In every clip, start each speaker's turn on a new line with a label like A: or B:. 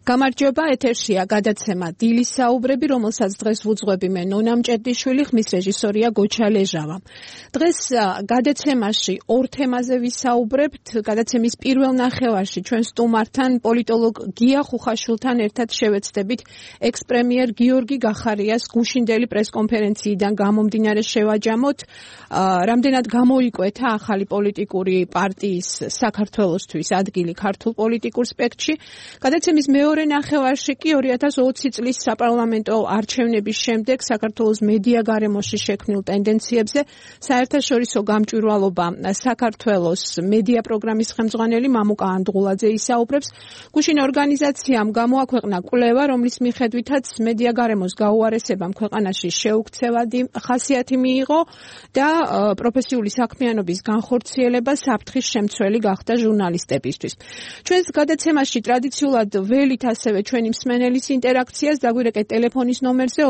A: გამარჯობა, ეთერშია გადაცემა დილის საუბრები, რომელსაც დღეს ვუძღვები მე ნონა მჭედიშვილი, ხმის რეჟისორია გოჩა ლეჟავა. დღეს გადაცემაში ორ თემაზე ვისაუბრებთ. გადაცემის პირველ ნახევარში ჩვენ სტუმართან პოლიტოლოგ გია ხუხაშვილთან ერთად შევეცდებით ექს-პრემიერ გიორგი გახარიას გუშინდელი პრესკონფერენციიდან გამომდინარე შევაჯამოთ, რამდენად გამოიკვეთა ახალი პოლიტიკური პარტიის საქართველოსთვის ადგილი ქართულ პოლიტიკურ სპექტრში. გადაცემის მეორე ნახევარში კი 2020 წლის საპარლამენტო არჩევნების შემდეგ საქართველოს მედია გარემოში შექმნილ ტენდენციებზე საერთაშორისო გამჭვირვალობა საქართველოს მედია პროგრამის ხელმძღვანელი მამუკა ანდღულაძე ისაუბრებს. გუშინ ორგანიზაციამ გამოაქვეყნა კვლევა, რომლის მიხედვითაც მედია გარემოს გაუარესებამ ქვეყანაში შეუქცევადი ხასიათი მიიღო და პროფესიული საქმიანობის განხორციელება საფრთხის შემცველი გახდა ჟურნალისტებისთვის. ჩვენს გადაცემაში ტრადიციულად ველით ასევე ჩვენი მსმენელის ინტერაქციას დაგვირეკეთ ტელეფონის ნომერზე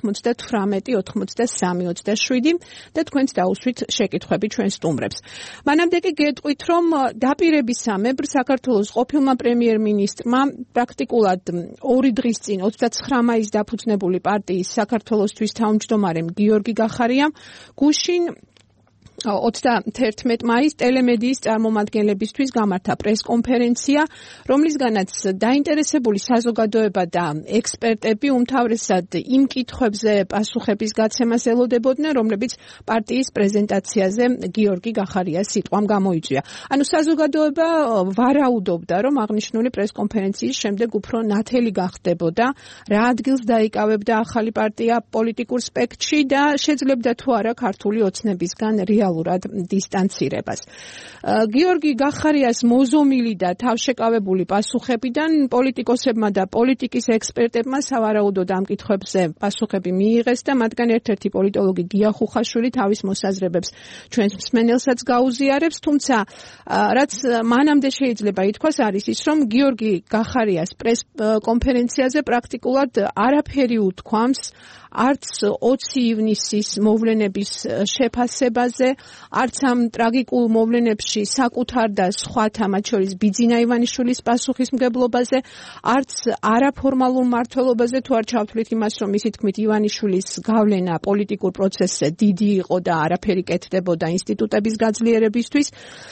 A: 298-83-27 და თქვენც დაუსვით შეკითხვები ჩვენ სტუმრებს. მანამდე კი გეტყვით, რომ დაპირებისამებრ საქართველოს ყოფილმა პრემიერ-მინისტრმა პრაქტიკულად 2 დღის წინ 29 მაისს დაფუძნებული პარტიის საქართველოსთვის თავმჯდომარემ გიორგი გახარიამ გუშინ 31 მაისს ტელემედიის წარმომადგენლებისთვის გამართა პრესკონფერენცია, რომლისგანაც დაინტერესებული საზოგადოება და ექსპერტები უმთავრესად იმ კითხვებზე პასუხების გაცემას ელოდებოდნენ, რომლებიც პარტიის პრეზენტაციაზე გიორგი გახარიას სიტყვამ გამოიწვია. ანუ საზოგადოება ვარაუდობდა, რომ აღნიშნული პრესკონფერენციის შემდეგ უფრო ნათელი გახდებოდა, რა ადგილს დაიკავებდა ახალი პარტია პოლიტიკურ სპექტრში და შეძლებდა თუ არა ქართული ოცნებისგან რეალურად დისტანცირებას. გიორგი გახარიას მოზომილი და თავშეკავებული პასუხებიდან პოლიტიკოსებმა და პოლიტიკის ექსპერტებმა სავარაუდოდ ამ კითხვებზე პასუხები მიიღეს და მათგან ერთ-ერთი პოლიტოლოგი გია ხუხაშვილი თავის მოსაზრებებს ჩვენს მსმენელსაც გაუზიარებს, თუმცა რაც მანამდე შეიძლება ითქვას არის ის, რომ გიორგი გახარიას პრესკონფერენციაზე პრაქტიკულად არაფერი უთქვამს არც 20 ივნისის მოვლენების შეფასებაზე, არც ამ ტრაგიკულ მოვლენებში საკუთარ და სხვათა, მათ შორის ბიძინა ივანიშვილის პასუხისმგებლობაზე, არც არაფორმალურ მმართველობაზე, თუ არ ჩავთვლით იმას, რომ მისი თქმით ივანიშვილის გავლენა პოლიტიკურ პროცესზე დიდი იყო და არაფერი კეთდებოდა ინსტიტუტების გაძლიერებისთვის.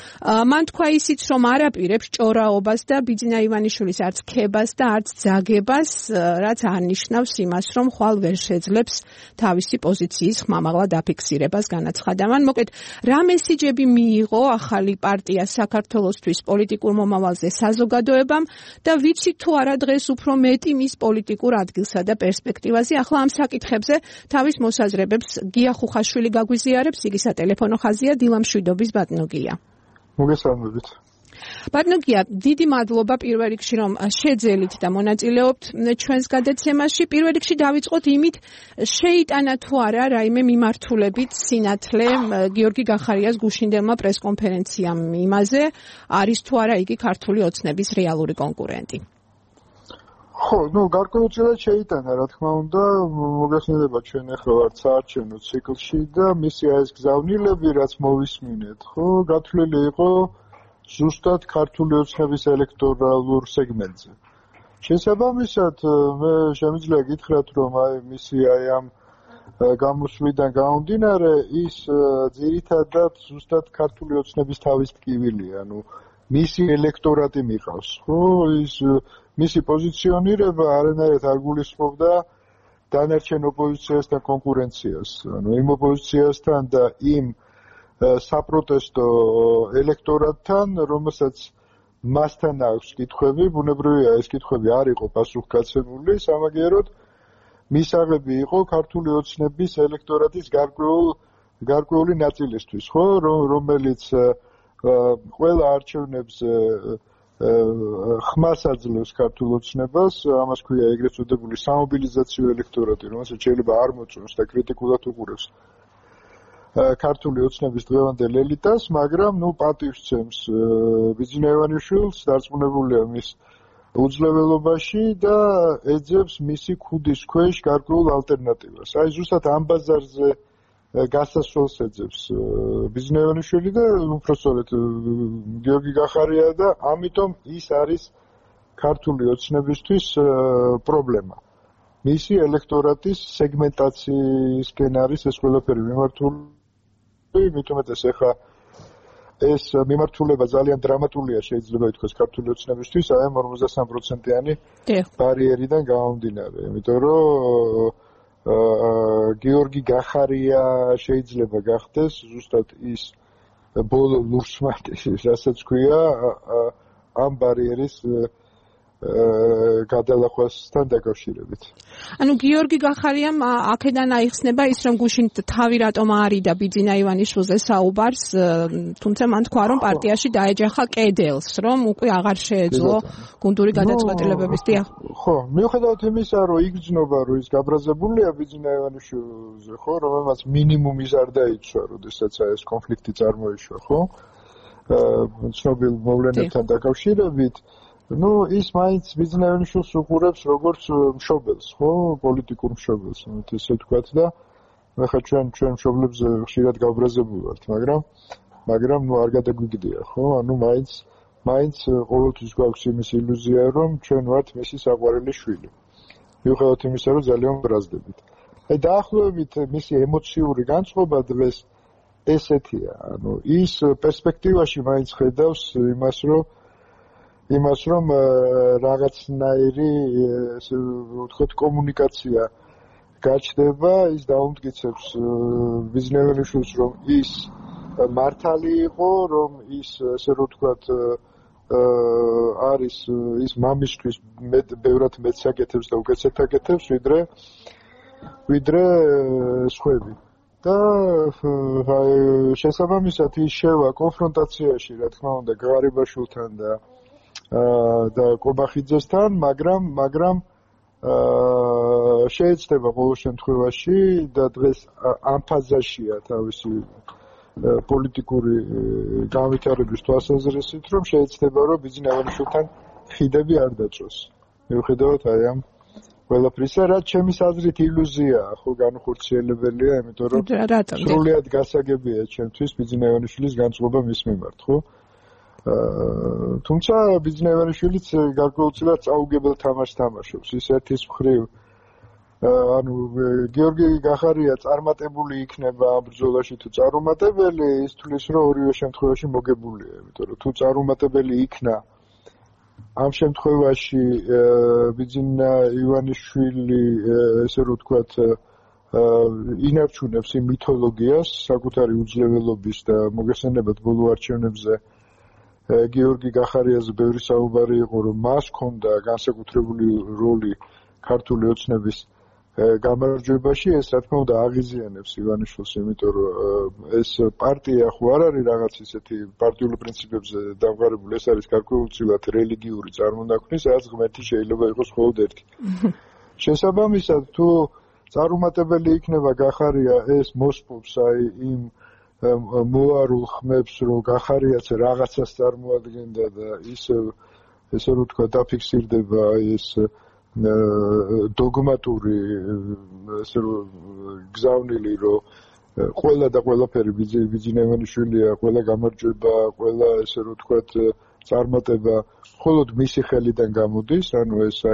A: მან თქვა ისიც, რომ არაპირებს ჭორაობას და ბიძინა ივანიშვილის არც ქებას და არც ძაგებას, რაც არნიშნავს იმას, რომ ხვალ ვერ შეძლებს თავისი პოზიციის ხმამაღლა დაფიქსირებას განაცხადა. მან მოკლედ რა მესიჯები მიიღო ახალი პარტია საქართველოსთვის პოლიტიკურ მომავალზე საზოგადოებამ და ვიცით თუ არა დღეს უფრო მეტი მის პოლიტიკურ ადგილსა და პერსპექტივაზე. ახლა ამ საკითხებზე თავის მოსაზრებებს გია ხუხაშვილი გაგვიზიარებს, იგი სატელეფონო ხაზია დილამშვიდობის ბატონო გია.
B: მოგესალმებით.
A: ბატონო გია, დიდი მადლობა პირველ რიგში, რომ შეძელით და მონაწილეობთ ჩვენს გადაცემაში. პირველ რიგში დავიწყოთ იმით, შეიტანა თუ არა რაიმე მიმართულებით სინათლე გიორგი გახარიას გუშინდელმა პრესკონფერენციამ იმაზე, არის თუ არა იგი ქართული ოცნების რეალური კონკურენტი.
B: ხო, გარკვეულწილად შეიტანა, რა თქმა უნდა, მოგეხსენებოდა ჩვენ ახლა ვართ საარჩევნო ციკლში და მისი ეს გზავნილები, რაც მოვისმინეთ, ხო, გათვლილი იყო ზუსტად ქართული ოცნების ელექტორალურ სეგმენტზე. შესაბამისად, მე შემიძლია გითხრათ, რომ მისი ამ გამოსვლიდან გამომდინარე, ის ძირითადად ზუსტად ქართული ოცნების თავის ტკივილია, მისი ელექტორატი მიყავს, ხო, ის მისი პოზიციონირება არანაირად არ გულისხმობდა დანარჩენ ოპოზიციასთან კონკურენციას, იმ ოპოზიციასთან და იმ საპროტესტო ელექტორატთან, რომელსაც მასთან აქვს კითხვები, ბუნებრივია ეს კითხვები არ იყო პასუხგაცემული, სამაგიეროდ მისაღები იყო ქართული ოცნების ელექტორატის გარკვეული ნაწილისთვის, ხო, რომელიც ყველა არჩევნებზე ხმას აძლევს ქართულ ოცნებას, ამას ქვია ეგრეთ წოდებული სამობილიზაციო ელექტორატი, რომელსაც შეიძლება არ მოწონს და კრიტიკულად უყურებს ქართული ოცნების დღევანდელ ელიტას, მაგრამ პატივს ცემს ბიძინა ივანიშვილს, დარწმუნებულია მის უძლეველობაში და ეძებს მისი ქუდის ქვეშ გარკვეულ ალტერნატივას. აი ზუსტად ამ ბაზარზე გასასვლელს ეძებს ბიძინა ივანიშვილი და უпроსწორედ გიორგი გახარია და ამიტომ ის არის ქართული ოცნებისთვის პრობლემა. მისი ელექტორატის სეგმენტაციისკენ არის ეს ყველაფერი მიმართული, მით უმეტეს ეხა ეს მიმართულება ძალიან დრამატულია შეიძლება ითქვას ქართული ოცნებისთვის, აი ამ 53%-იანი ბარიერიდან გამომდინარე, იმიტომ რომ გიორგი გახარია შეიძლება გახდეს ზუსტად ის ბოლო ლურსმანი, რასაც ქვია ამ ბარიერის გადალახვასთან დაკავშირებით.
A: ანუ გიორგი გახარიამ აქედან აიხსნება ის რომ გუშინ თავი რატომ არიდა ბიძინა ივანიშვილზე საუბარს, თუმცა მან თქვა რომ პარტიაში დაეჯახა კედელს, რომ უკვე აღარ შეეძლო გუნდური გადაწყვეტილებების დიახ.
B: ხო, მიუხედავად იმისა, რომ იგრძნობა რომ ის გაბრაზებულია ბიძინა ივანიშვილზე, ხო, რომელმაც მინიმუმის არ დაიცვა, როდესაც ეს კონფლიქტი წარმოიშვა, ხო? ცნობილ მოვლენებთან დაკავშირებით ის მაინც ბიძინა ივანიშვილს უყურებს როგორც მშობელს, ხო, პოლიტიკურ მშობელს, ესე ვთქვათ და ახლა ჩვენ მშობლებზე ხშირად გავბრაზებული ვართ, მაგრამ არ გადაგვიგდია, ხო? ანუ მაინც ყოველთვის გვაქვს იმის ილუზია, რომ ჩვენ ვართ მისი საყვარელი შვილი. მიუხედავად იმისა, რომ ძალიან ბრაზდებით. აი დაახლოებით მისი ემოციური განწყობა დღეს ესეთია, ანუ ის პერსპექტივაში მაინც ხედავს იმას რომ რაღაცნაირი ესე ვთქვათ კომუნიკაცია გაჩნდება, ის დაუმტკიცებს ბიძინა ივანიშვილს, რომ ის მართალი იყო, რომ ის ესე ვთქვათ არის ის მამისთვის ბევრად მეტს აკეთებს და უკეთესად აკეთებს, ვიდრე სხვები. და შესაბამისად ის შევა კონფრონტაციაში, რა თქმა უნდა, გაღარიბაშვილთან და კობახიძესთან, მაგრამ შეეცდება ყოველ შემთხვევაში და დღეს ამ ფაზაშია თავისი პოლიტიკური განვითარების თვალსაზრისით, რომ შეეცდება რომ ბიძინა ივანიშვილთან ხიდები არ დაწოს. მიუხედავად აი ამ ყველაფრისა, რაც ჩემის აზრით ილუზიაა, ხო, განუხორციელებელია, იმიტომ რომ სრულიად გასაგებია ჩემთვის ბიძინა ივანიშვილის განწყობა მის მიმართ, ხო? თუმცა ბიძინა ივანიშვილიც გარკვეულწილად წაუგებელ თამაშს თამაშობს. ის ერთის მხრივ ანუ გიორგი გახარია წარმატებული იქნება ამ ბრძოლაში თუ წარუმატებელი, ის თulis რომ ორივე შემთხვევაში მოგებულია, იმიტომ რომ თუ წარუმატებელი იქნა ამ შემთხვევაში ბიძინა ივანიშვილი ესე რომ ვთქვათ ინარჩუნებს იმ მითოლოგიას საკუთარი უძლეველობის და მოგესალმებათ ბოლო არჩევნებზე გიორგი გახარიაზე ბევრი საუბარი იყო, რომ მას ჰქონდა განსაკუთრებული როლი ქართული ოცნების გამარჯვებაში, ეს რა თქმა უნდა აღიზიანებს ივანიშვილს, იმიტომ რომ ეს პარტია ხო არ არის რაღაც ისეთი პარტიული პრინციპებზე დამყარებული, ეს არის გარკვეულწილად რელიგიური წარმონაქმნის, რაც ღმერთი შეიძლება იყოს მხოლოდ ერთი. შესაბამისად, თუ წარუმატებელი იქნება გახარია, ეს მოსპობს აი იმ მოარულ ხმებს, რომ გახარიაც რაღაცას წარმოადგენდა და ისე რომ თქვა დაფიქსირდება ეს დოგმატური ესე რომ გზავნილი, რომ ყველა და ყველაფერი ბიძინა ივანიშვილია, ყველა გამარჯვება, ყველა ესე რომ თქვა წარმატება მხოლოდ მისი ხელიდან გამოდის, ანუ ეს აი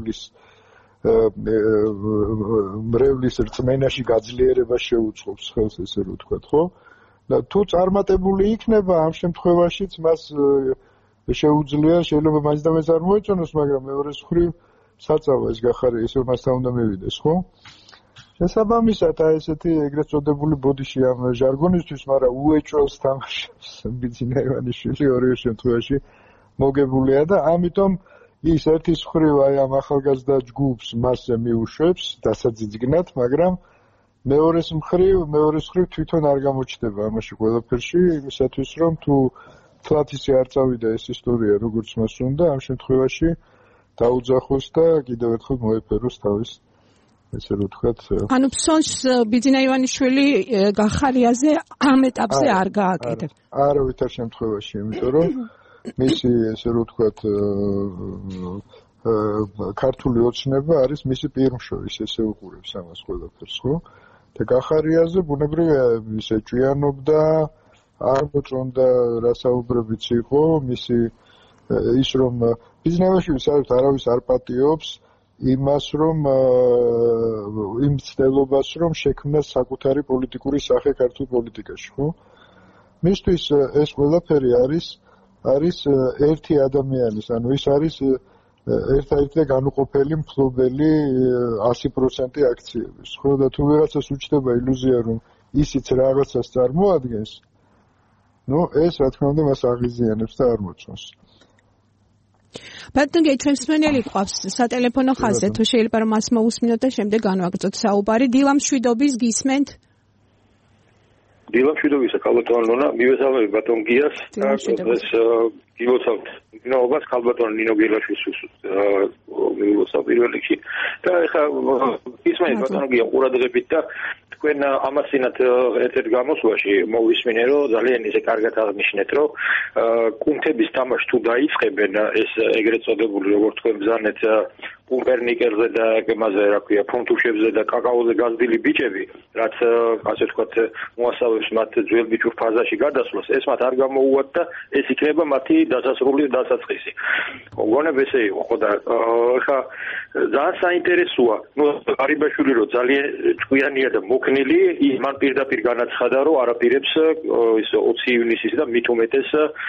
B: მრევლის რწმენაში გაძლიერება შეუწყობს ხელს, ესე რომ თქვა, ხო? და თუ წარმატებული იქნება ამ შემთხვევაშიც მას შეუძლია შეიძლება მაინც და მეც არ მოეწონოს, მაგრამ მეორეს მხრივ საწავა ეს გახარია, ისე მასთან უნდა მივიდეს, ხო? შესაბამისად, აი ესეთი ეგრეთ წოდებული ბოდიში ამ ჟარგონისთვის, მაგრამ უეჭველს თამაშობს ბიძინა ივანიშვილი ორივე შემთხვევაში მოგებულია და ამიტომ ის ერთის მხრივ აი ამ ახალგაზრდა ჯგუფს მასზე მიუშვებს დასაძიძგნად, მაგრამ მეორეს მხრივ თვითონ არ გამოჩნდება ამაში ყველაფერში, იმისათვის რომ თუ თლათ ისე არ წავიდა ეს ისტორია, როგორც მას უნდა, ამ შემთხვევაში დაუძახოს და კიდევ ერთხელ მოეფეროს თავის ესე რომ ვთქვათ.
A: ანუ ფსონს ბიძინა ივანიშვილი გახარიაზე ამ ეტაპზე არ გააკეთებ.
B: არავითარ შემთხვევაში, იმიტომ რომ მისი ესე რომ ვთქვათ ქართული ოცნება არის მისი პირმშოვის, ესე უყურებს ამას ყველაფერს, ხო? და გახარიაზე ბუნებრივია ის ეჭვიანობდა, არ მოწონდა რა საუბრებიც იყო, მისი ის რომ ბიზნესში საერთოდ არავის არ პატიობს იმას რომ იმ ცდელობას რომ შექმნას საკუთარი პოლიტიკური სახე ქართულ პოლიტიკაში, ხო? მისთვის ეს ყველაფერი არის ერთი ადამიანის, ანუ ის არის ერთ-ერთი განუყოფელი მფლობელი 100% აქციების, ხო? და თუ ვიღაცას უჩნდება ილუზია რომ ისიც რაღაცას წარმოადგენს, ეს რა თქმა უნდა მას აღიზიანებს და არ მოწონს.
A: ბატონო გეითხრებს მსმენელი ყავს სატელეფონო ხაზზე, თუ შეიძლება რომ მას მოусმინოთ და შემდეგ განვაგრძოთ საუბარი. დილა მშვიდობის გისმენთ?
C: დილა მშვიდობისა, ქალბატონო, მივესალმები ბატონ გიას და ეს გილოცავთ ნინოობას ქალბატონ ნინო გელაშვილს მივესალმებ პირველ რიგში და ეხლა ისმენთ ბატონო გია ყურადღებით და თქვენ ამასინათ ერთ გამოსვლაში მოვისმინე რომ ძალიან ისე კარგად აღნიშნეთ რომ კუნთების თამაში თუ დაიწყებენ ეს ეგრეთ წოდებული როგორც თქვენ ბრძანეთ პუმპერნიკერზე და ეგმაზე რა ქვია ფუნთუშებზე და კაკაოზე გაზრდილი ბიჭები რაც ასე ვთქვათ მოასწავებს მათ ძველ ბიჭურ ფაზაში გადასვლას ეს მათ არ გამოუვათ და ეს იქნება მათი დასასრულის დასაწყისი მოგონებ ესე იყო ხო და ხა ძალიან საინტერესოა არიბაშვილი რომ ძალიან ჭკვიანია და მოქნილი მან პირდაპირ განაცხადა რომ არაპირებს ის 20 ივნისის და მით უმეტეს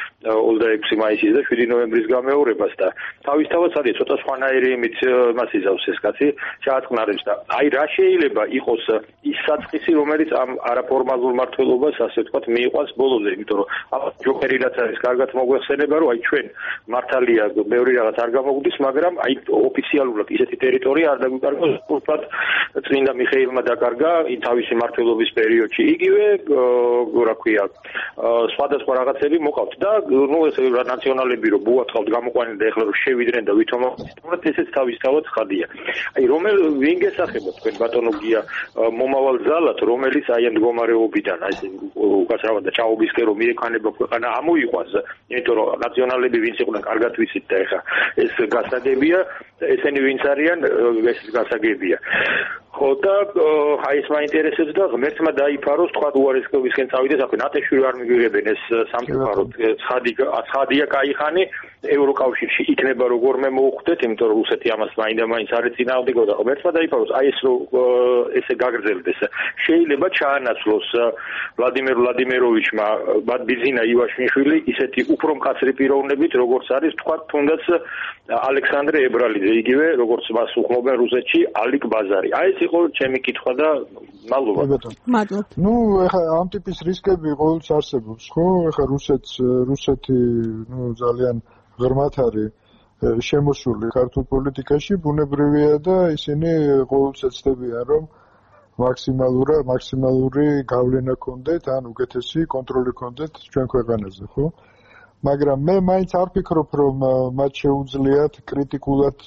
C: 26 მაისის და 7 ნოემბრის გამეორებას და თავისთავად არის ცოტა სხვანაირი იმით მას იზავს ეს კაცი ჩაატყნარებს და აი რა შეიძლება იყოს ის საწყისი რომელიც ამ არაფორმალურ მართლობას ასე ვთქვათ მიიყვანს ბოლოზე იმიტომ რომ აბა ჯოკერი რაც არის კარგად მოგვეხსენება რომ აი ჩვენ მართალია ბევრი რაღაც არ გამოგვდის მაგრამ აი ოფიციალურად ისეთი ტერიტორია არ დაგვიკარგოს უბრალოდ წმინდა მიხეილმა დაკარგა თავისი მართლობის პერიოდში იგივე რა ქვია სხვადასხვა რაღაცები მოყავთ და ეს ნაციონალები რომ ბუათხავთ გამოყვანილი და ეხლა რომ შევიდნენ და ვითომ ესეც თავისთავად ხადია. აი რომელ ვინ გესახებათ თქვენ ბატონო გია მომავალ ძალად რომელიც აი ამ მდგომარეობიდან აი უკაცრავად და ჩაობისკენ რომ მიექანება ქვეყანა ამოიყვანს იმიტომ რომ ნაციონალები ვინც იყვნენ კარგად ვიცით და ეხლა ეს გასაგებია ესენი ვინც არიან ეს გასაგებია. ხო და აი ეს მაინტერესებს და ღმერთმა დაიფაროს თქვა უარესკევისკენ წავიდეს ახლა ნატეშვი არ მიგვიღებენ ეს სამწუხარო ცხადია кайხანი ევროკავშირში იქნება როგორმე მოუხვდეთ იმიტომ რომ რუსეთი ამას მაინდა-მაინც არ ეწინააღმდეგო და ღმერთმა დაიფაროს აი ეს ესე გაგრძელდეს შეიძლება ჩაანაცვლოს ვლადიმერ ვლადიმიროვიჩმა ბიძინა ივაშვილი ისეთი უფრო მკაცრი პიროვნებით როგორც არის თქვა თუნდაც ალექსანდრე ებრალიძე იგივე როგორც მას უხმობენ რუსეთში ალიკ ბაზარი აი ეს იყო ჩემი კითხვა და მადლობა.
A: მადლობ.
B: ეხლა ამ ტიპის რისკები ყოველთვის არსებობს, ხო? ეხლა რუსეთი ძალიან ღრმად არის შემოსული ქართულ პოლიტიკაში, ბუნებრივია და ისინი ყოველთვის ეცდებიან, რომ მაქსიმალური გავლენა ქონდეთ, ან უკეთესი კონტროლი ქონდეთ ჩვენ ქვეყანაზე, ხო? მაგრამ მე მაინც არ ვფიქრობ, რომ მათ შეუძლიათ კრიტიკულად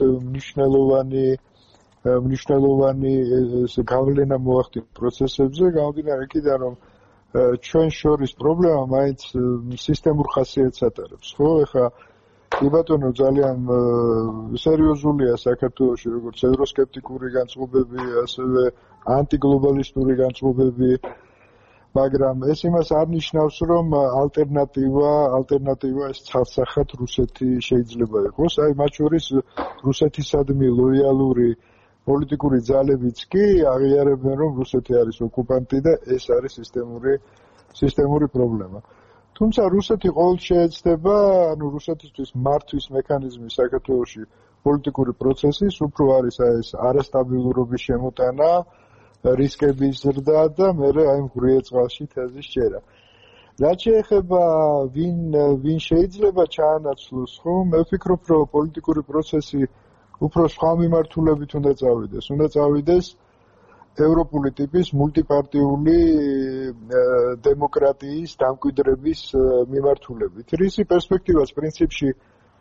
B: მნიშვნელოვანი გავლენა მოახდინონ პროცესებზე, გამომდინარე იქიდან რომ ჩვენ შორის პრობლემა მაინც სისტემურ ხასიათს ატარებს, ხო? ეხლა ბატონო ძალიან სერიოზულია საქართველოში როგორც ევროსკეპტიკური განწყობები, ასევე ანტიგლობალისტური განწყობები, მაგრამ ეს იმას არ ნიშნავს, რომ ალტერნატივა ეს ცალსახად რუსეთი შეიძლება იყოს. აი მათ შორის რუსეთისადმი ლოიალური პოლიტიკური ძალებიც კი აღიარებენ, რომ რუსეთი არის ოკუპანტი და ეს არის სისტემური პრობლემა. თუმცა რუსეთი ყოველთვის შეეცდება, ანუ რუსეთისთვის მართვის მექანიზმი საქართველოში პოლიტიკური პროცესის უფრო არის ეს არასტაბილურობის შემოტანა, რისკების ზრდა და მეორე აი მღრიე წყალში თეზის ჭერა. რაც შეეხება ვინ შეიძლება ჩაანაცვლოს, ხო? მე ვფიქრობ, რომ პოლიტიკური პროცესი უფრო სხვა მიმართულებით უნდა წავიდეს. უნდა წავიდეს ევროპული ტიპის მულტიპარტიული დემოკრატიის დამკვიდრების მიმართულებით. რისი პერსპექტივას პრინციპში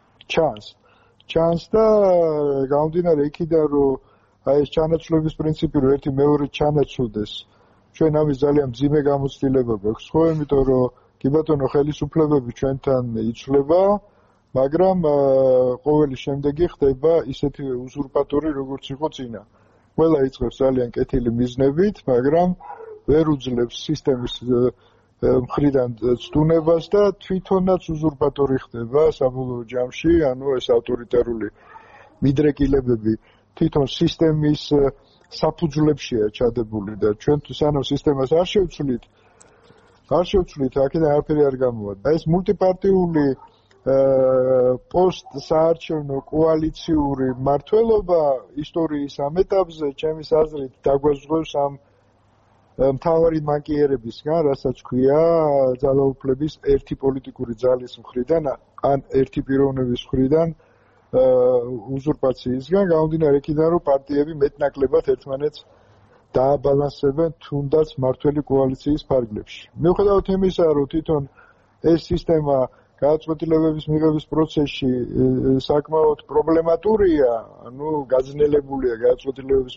B: ჩანს და გამომდინარე იქიდან, რომ აი ეს ჩანაცვლების პრინციპი რომ ერთი მეორედ ჩანაცვლდეს, ჩვენ ამის ძალიან მძიმე გამოცდილება გვაქვს, ხო? იმიტომ რომ კი ბატონო ხელისუფლებები ჩვენთან იცვლება, მაგრამ ყოველი შემდეგი ხდება ისეთი უზურპატორი, როგორც იყო წინა. ყველა იწყებს ძალიან კეთილი მიზნებით, მაგრამ ვერ უძლებს სისტემის მხრიდან ცდუნებას და თვითონაც უზურპატორი ხდება საბოლოო ჯამში, ანუ ეს ავტორიტარული მიდრეკილებები თვითონ სისტემის საფუძვლებშია ჩადებული და ჩვენ თუ სანამ სისტემას არ შევცვლით, აქედან არაფერი არ გამოვა. ეს მულტიპარტიული პოსტ-საარჩევნო კოალიციური მმართველობა ისტორიის ამ ეტაპზე, ჩემის აზრით, დაგვაძღვევს ამ მთავარი მანკიერებისგან, რასაც ქვია ძალაუფლების ერთი პოლიტიკური ძალის მხრიდან, ან ერთი პიროვნების მხრიდან უზურპაციისგან, გამომდინარე იქიდან, რომ პარტიები მეტნაკლებად ერთმანეთს დააბალანსებენ თუნდაც მმართველი კოალიციის ფარგლებში. მიუხედავად იმისა, რომ თვითონ ეს სისტემა გადაწყვეტილებების მიღების პროცესში საკმაოდ პრობლემატურია, ანუ გაძნელებულია გადაწყვეტილებების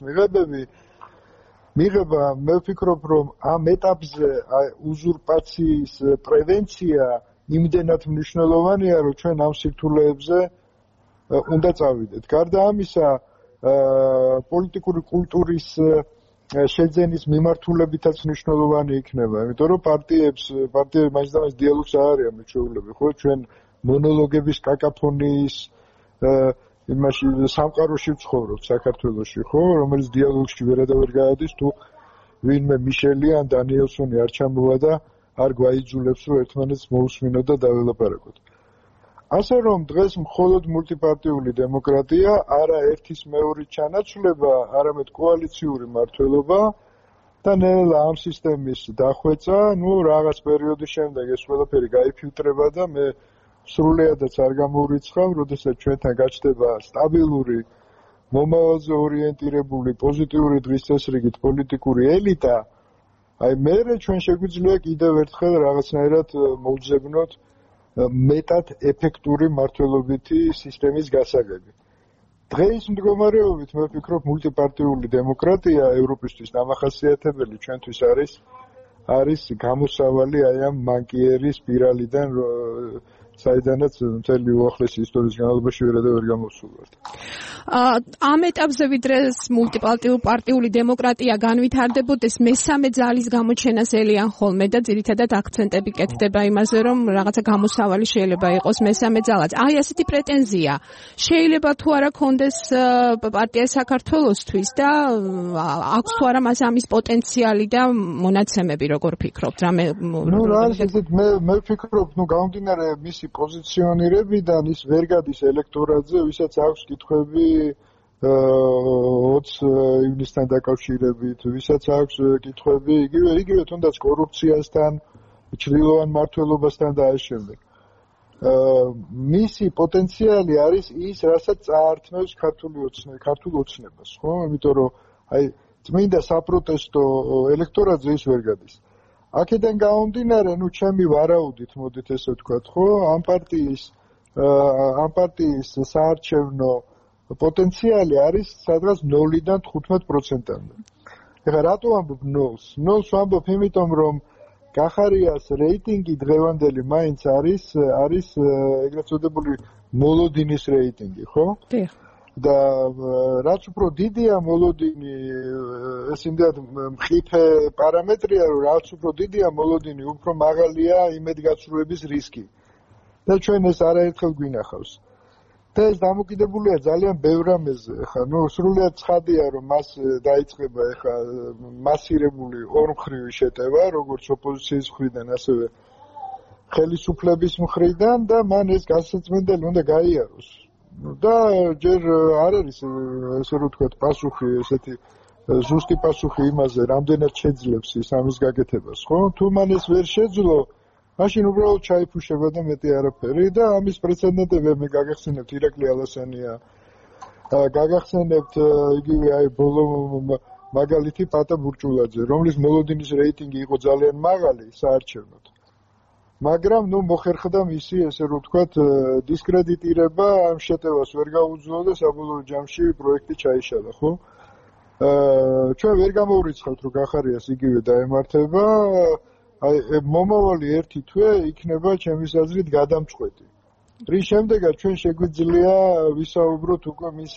B: მიღება, მე ვფიქრობ, რომ ამ ეტაპზე უზურპაციის პრევენცია იმდენად მნიშვნელოვანია, რომ ჩვენ ამ სირთულეებზე უნდა წავიდეთ. გარდა ამისა, პოლიტიკური კულტურის შეძენის მიმართულებითაც მნიშვნელოვანი იქნება, იმიტომ რომ პარტიები მაინც დიალოგს არ არის ამეჩვეულები, ხო? ჩვენ მონოლოგების კაკაფონიის იმაში სამყაროში ვცხოვრობთ საქართველოში, ხო? რომელიც დიალოგში ვერადავერ გაადის, თუ ვინმე მიშელი ან დანიელსონი არ ჩამოვა და არ გვაიძულებს, რომ ერთმანეთს მოусმინოთ და დაველაპარაკოთ. ასე რომ დღეს მხოლოდ მულტიპარტიული დემოკრატია, არა ერთის მეორის ჩანაცვლება, არამედ კოალიციური მმართველობა და ნელა ამ სისტემის დახვეწა, რაღაც პერიოდის შემდეგ ეს ყველაფერი გაიფილტრება და მე სრულიადაც არ გამოვრიცხავ, როდესაც ჩვენთან გაჩნდება სტაბილური, მომავალზე ორიენტირებული, პოზიტიური დღის წესრიგით პოლიტიკური ელიტა, მერე ჩვენ შეგვიძლია კიდევ ერთხელ რაღაცნაირად მოვძებნოთ მეტად ეფექტური მმართველობითი სისტემის გასაგები. დღეის მდგომარეობით მე ვფიქრობ, მულტიპარტიული დემოკრატია ევროპისთვის დამახასიათებელი ჩვენთვის არის გამოსავალი ამ მანკიერის სპირალიდან, საიდანაც მთელი უახლესი ისტორიის განმავლობაში ვერადავერ გამოვსულვართ.
A: ამ ეტაპზე ვიდრე მულტიპარტიული დემოკრატია განვითარდებოდეს, მესამე ძალის გამოჩენას ელიან ხოლმე და ძირითადად აქცენტები კეთდება იმაზე, რომ რაღაცა გამოსავალი შეიძლება იყოს მესამე ძალაც. ასეთი პრეტენზია შეიძლება თუ არა კონდეს პარტია საქართველოსთვის და აქვს თუ არა მას ამის პოტენციალი და მონაცემები, როგორ ფიქრობთ?
B: მე ვფიქრობ, გამომდინარე მისი პოზიციონირებიდან ის ვერ გადის ელექტორატზე, ვისაც აქვს კითხვები 20 ივნისთან დაკავშირებით, ვისაც აქვს კითხვები იგივე თუნდაც კორუფციასთან, ჩრდილოვან მმართველობასთან და ამ შემდეგ. მისი პოტენციალი არის ის, რასაც წაართმევს ქართულ ოცნებას, ხო? იმიტომ რომ წმინდა საპროტესტო ელექტორატზე ის ვერ გადის. აქედან გამომდინარე, ჩემი ვარაუდით, მოდით ესე ვთქვათ, ხო, ამ პარტიის საარჩევნო პოტენციალი არის სადღაც 0-დან 15%-მდე. ეხლა რატო ამბობ 0-ს? 0-ს ვამბობ, იმიტომ რომ კახარიას რეიტინგი დღევანდელი მაინც არის ეგრეთ წოდებული მოლოდინის რეიტინგი, ხო? დიახ. და რაც უფრო დიდია მოლოდინი, ეს იმდენად მყიფე პარამეტრია, რომ რაც უფრო დიდია მოლოდინი, უფრო მაღალია იმედგაცრუების რისკი. და ჩვენ ეს არაერთხელ გვინახავს. და ეს დამოკიდებულია ძალიან ბევრ რამეზე. სრულიად ცხადია, რომ მას დაიწყება მასირებული ორმხრივი შეტევა, როგორც ოპოზიციის მხრიდან, ასევე ხელისუფლების მხრიდან და მან ეს გასაწმენდელი უნდა გაიაროს. და ჯერ არ არის ესე რომ ვთქვათ პასუხი, ესეთი ზუსტი პასუხი იმაზე, რამდენად შეძლებს ის ამის გაკეთებას, ხო? თუ მან ეს ვერ შეძლო, მაშინ უბრალოდ ჩაიფუშება და მეტი არაფერი და ამის პრეცედენტები მე გაგახსენებთ ირაკლი ალასანია, გაგახსენებთ იგივე ბოლო მაგალითი პატა ბურჭულაძე, რომლის მოლოდინის რეიტინგი იყო ძალიან მაღალი საარჩევნოდ. მაგრამ მოხერხდა მისი, ესე რომ ვთქვათ, დისკრედიტირება ამ შეტევას ვერ გაუძლო და საბოლოო ჯამში პროექტი ჩაიშალა, ხო? ჩვენ ვერ გამოვრიცხავთ, რომ გახარიას იგივე დაემართება, მომავალი ერთი თვე იქნება ჩემის აზრით გადამწყვეტი. რის შემდეგაც ჩვენ შეგვიძლია ვისაუბროთ უკვე მის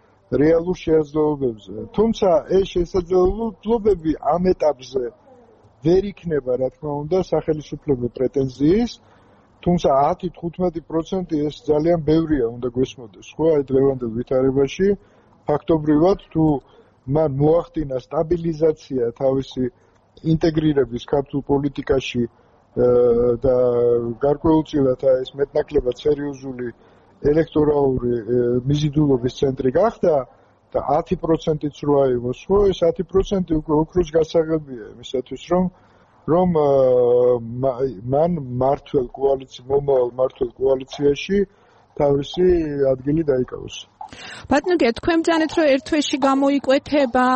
B: რეალურ შესაძლებლობებზე. თუმცა ეს შესაძლებლობები ამ ეტაპზე ვერ იქნება, რა თქმა უნდა, სახელმწიფო პრეტენზიის, თუმცა 10-15% ეს ძალიან ბევრია, უნდა გვესმოდეს, ხო, აი დღევანდელ ვითარებაში, ფაქტობრივად თუ მან მოახდინა სტაბილიზაცია თავისი ინტეგრირების ქართულ პოლიტიკაში და გარკვეულწილად ეს მეტნაკლებად სერიოზული ელექტორალური მიზიდულობის ცენტრი გახდა და 10%-იც რო აიღოს, ხო, ეს 10% უკვე ოქროს გასაღებია იმისათვის, რომ მან მომავალ მართლ კოალიციაში თავისი ადგილი დაიკავოს.
A: ბატონო, თქვენ ბრძანეთ, რომ ერთ თვეში გამოიკვეთება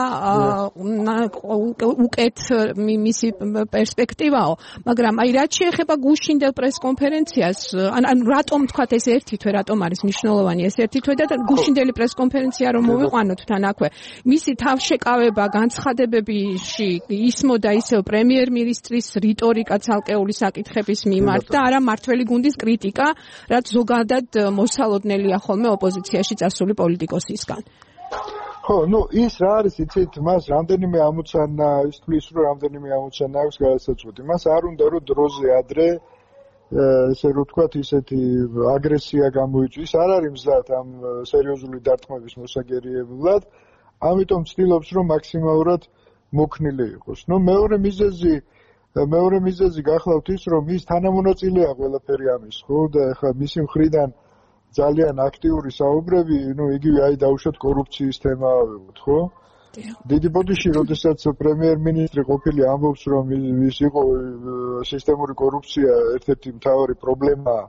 A: უკეთ მისი პერსპექტივაო, მაგრამ აი რაც შეეხება გუშინდელ პრესკონფერენციას, ან რატომ თქვათ ეს ერთი თვე, რატომ არის მნიშვნელოვანი ეს ერთი თვე და გუშინდელი პრესკონფერენცია რომ მოვიყვანოთ თან აქვე, მისი თავშეკავება განცხადებებში ისმოდა ისევ პრემიერ-მინისტრის რიტორიკა ცალკეული საკითხების მიმართ და არა მართველი გუნდის კრიტიკა, რაც ზოგადად მოსალოდნელია ხოლმე ოპოზიციაში წასული პოლიტიკოსისგან.
B: ხო, ის რა არის, იცით, მას რამდენიმე ამოცანა, ის თვლის, რომ რამდენიმე ამოცანა აქვს გადასაწყვეტი. მას არ უნდა, რომ დროზე ადრე, ესე რომ ვთქვათ, ისეთი აგრესია გამოიწვის, არ არის მზად ამ სერიოზული დარტყმების მოსაგერიებლად, ამიტომ ცდილობს, რომ მაქსიმალურად მოქნილი იყოს. მეორე მიზეზი გახლავთ ის, რომ ის თანამონაწილეა ყველაფერი ამის, ხო, და ეხლა მისი მხრიდან ძალიან აქტიური საუბრები, იგივე აი დავუშვათ კორუფციის თემა ავიღოთ, ხო? დიდი ბოდიში, როდესაც პრემიერ-მინისტრი ყოფილი ამბობს, რომ ის იყო სისტემური კორუფცია ერთ-ერთი მთავარი პრობლემაა,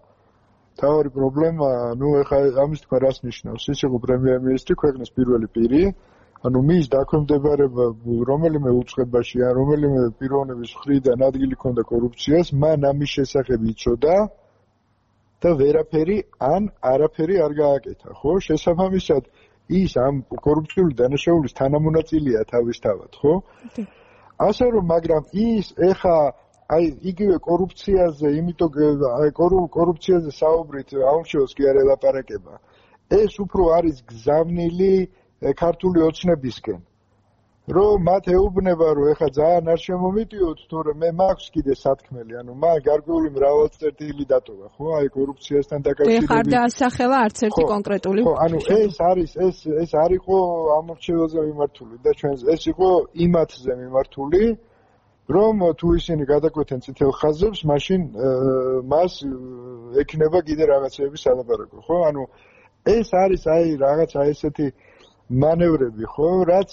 B: ეხლა ამის თქვა რას ნიშნავს? ის იყო პრემიერ-მინისტრი, ქვეყნის პირველი პირი, მის დაქვემდებარება რომელიმე უწყებაში ან რომელიმე პიროვნების მხრიდან ადგილი ჰქონდა კორუფციას, მან ამის შესახებ იცოდა და ვერაფერი ან არაფერი არ გააკეთა, ხო? შესაბამისად, ის ამ კორუფციული დანაშაულის თანამონაწილეა თავისთავად, ხო? ასე რომ, მაგრამ ის ეხა აი იგივე კორუფციაზე, იმიტომ კორუფციაზე საუბრით აუმშელოს კი არ ელაპარაკება. ეს უფრო არის გზავნილი ქართული ოცნებისკენ. რომ მათ ეუბნება, რომ ეხა ძალიან არ შემომიტიოთ, თორემ მე მაქვს კიდე სათქმელი, მან გარკვეული მრავალწერტილი დატოვა, ხო? აი კორუფციასთან დაკავშირებით.
A: ეხარ დაასახელა არც ერთი კონკრეტული.
B: ხო, ეს არ იყო ამორჩეველზე მიმართული და ჩვენს ეს იყო იმათზე მიმართული, რომ თუ ისინი გადაკვეთენ წითელ ხაზებს, მაშინ მას ექნება კიდე რაღაცეები სალაპარაკო, ხო? ეს არის აი რაღაცა ესეთი მანევრები, ხო, რაც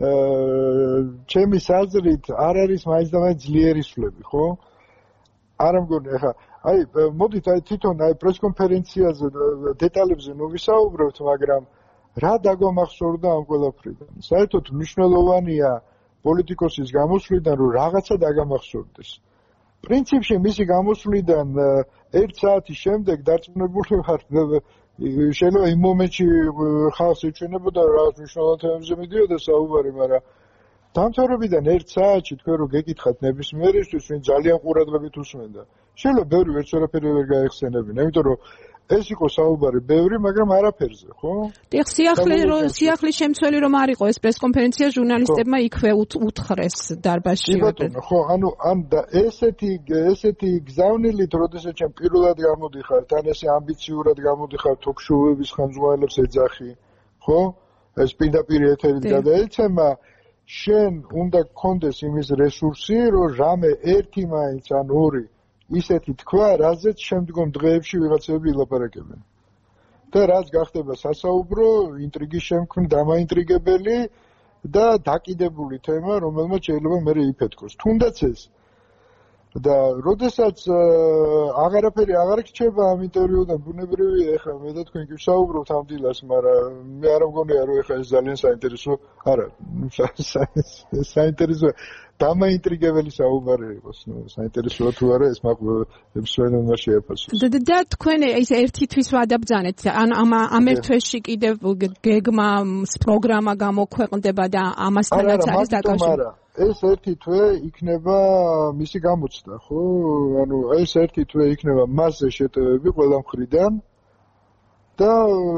B: ჩემი საზრით არ არის მაინც და მაინც ძლიერისვლები, ხო? არა მგონი, ახლა აი მოდით აი თვითონ აი პრესკონფერენციაზე დეტალებზე მოვისაუბროთ, მაგრამ რა დაგვამახსოვრდა ამ ყველაფრიდან? საერთოდ მნიშვნელოვანია პოლიტიკოსის გამოსვლიდან, რომ რაღაცა დაგამახსოვრდეს. პრინციპში მისი გამოსვლიდან 1 საათის შემდეგ დარწმუნებული ვარ, შეიძლება იმ მომენტში ხალხს ეჩვენებოდა რაღაც მნიშვნელოვან თემებზე მიდიოდა საუბარი, მაგრამ დამთავრებიდან 1 საათში თქვენ რო გეკითხათ ნებისმიერისთვის, ვინ ძალიან ყურადღებით უსმენდა. შეიძლება ბევრი ვერც ვერაფერი ვერ გაეხსენებინა, იმიტომ რომ ეს იყო საუბარი ბევრი, მაგრამ არაფერზე, ხო?
A: დიახ, სიახლის შემცველი რომ არ იყო ეს პრესკონფერენცია, ჟურნალისტებმა იქვე უთხრეს დარბაზში.
B: ხო, და ესეთი გზავნილით, როდესაც ჩემ პირველად გამოდიხარ, თან ესე ამბიციურად გამოდიხარ თოქ-შოუების ხელმძღვანელებს ეძახი, ხო? ეს პირდაპირ ეთერით გადაეცემა, შენ უნდა გქონდეს იმის რესურსი, რომ რამე ერთი მაინც ან ორი ისეთი თქვა, რაზეც შემდგომ დღეებში ვიღაცები ილაპარაკებენ. და რაც გახდება სასაუბრო, ინტრიგის შემქმნელი, დამაინტრიგებელი და დაკიდებული თემა, რომელმაც შეიძლება მერე იფეთქოს. თუნდაც ეს. და როდესაც აღარაფერი აღარ გრჩება ამ ინტერვიუდან, ბუნებრივია, ეხლა მე და თქვენ კი ვსაუბრობთ ამ დილას, მაგრამ მე არ მგონია, რომ ეხლა ეს ძალიან საინტერესო არა, საინტერესო დამაინტრიგებელი საუბარი იყოს. საინტერესოა თუ არა, ეს მსვენელმა შეაფასოს.
A: და თქვენ ეს ერთი თვის ვადაბძანეთ, ამ ერთ თვეში კიდევ გეგმა პროგრამა გამოქვეყნდება და ამასთანაც არის დაკავშირებული.
B: ეს ერთი თვე იქნება მისი გამოცდა, ხო? ეს ერთი თვე იქნება მასზე შეტევები ყველა მხრიდან და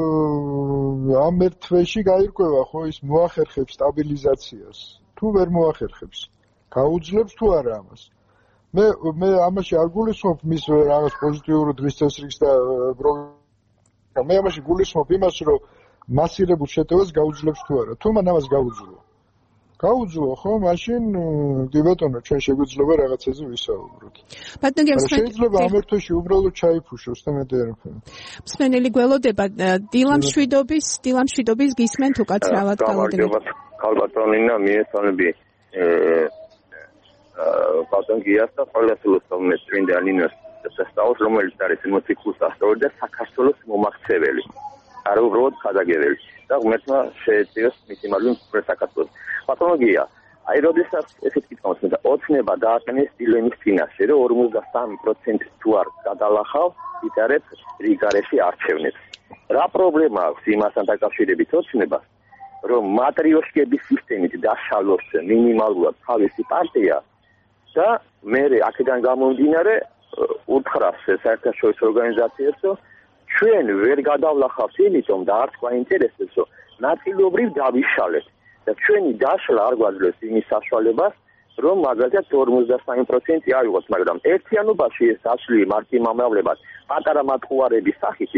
B: ამ ერთ თვეში გაირკვევა, ხო, ის მოახერხებს სტაბილიზაციას. თუ ვერ მოახერხებს. გაუძლებს თუ არა ამას. მე ამაში არ გულისხმობ მის რაღაც პოზიტიური დღის წესრიგს და პროგრამას. მე ამაში გულისხმობ იმას, რომ მასირებულ შეტევას გაუძლებს თუ არა. თუ მან ამას გაუძლო, ხო, მაშინ კი ბატონო, ჩვენ შეგვიძლია რაღაცაზე ვისაუბროთ. შეიძლება ამ ერთში უბრალოდ ჩაიფუშოს და მეტი არ ვფიქრობ.
A: მსმენელი გველოდება დილამშვიდობის გისმენთ უკაცრავად
C: გამარჯობა. ქალბატონინა მიესალმები ბატონ გიას და ყველა ფილოსოფიის წმინდა ნინოს სასწაულს, რომელიც არის მოციქულის ასწავლებელი და საქართველოს მომახცეველი. არა უბრალოდ ხაზაგებელი და ღმერთმა შეეწიოს მისი მარჯვენა საქართველოს. ბატონო გია, აი როდესაც ესეთ კითხვას მე და ოცნება დააყენეს დილემის წინაშე, რომ 43% თუ არ გადალახავ, იტარებ რიგარეში არჩევნებს. რა პრობლემა აქვს იმასთან დაკავშირებით ოცნებას, რომ მატრიოშკების სისტემით დაშალოს მინიმალურად თავისი პარტია და მე აქედან გამომდინარე უთხრას საერთაშორისო ორგანიზაციებს, რომ ჩვენ ვერ გადავლახავთ იმიტომ და არც გვაინტერესებს, რომ ნაწილობრივ დავიშალეთ და ჩვენი დაშლა არ გვაძლევს იმის საშუალებას, რომ მაგალითად 53% ავიღოთ, მაგრამ ერთიანობაში ეს დაშლილი მარტიმამავლებად პატარა მატყუარების სახით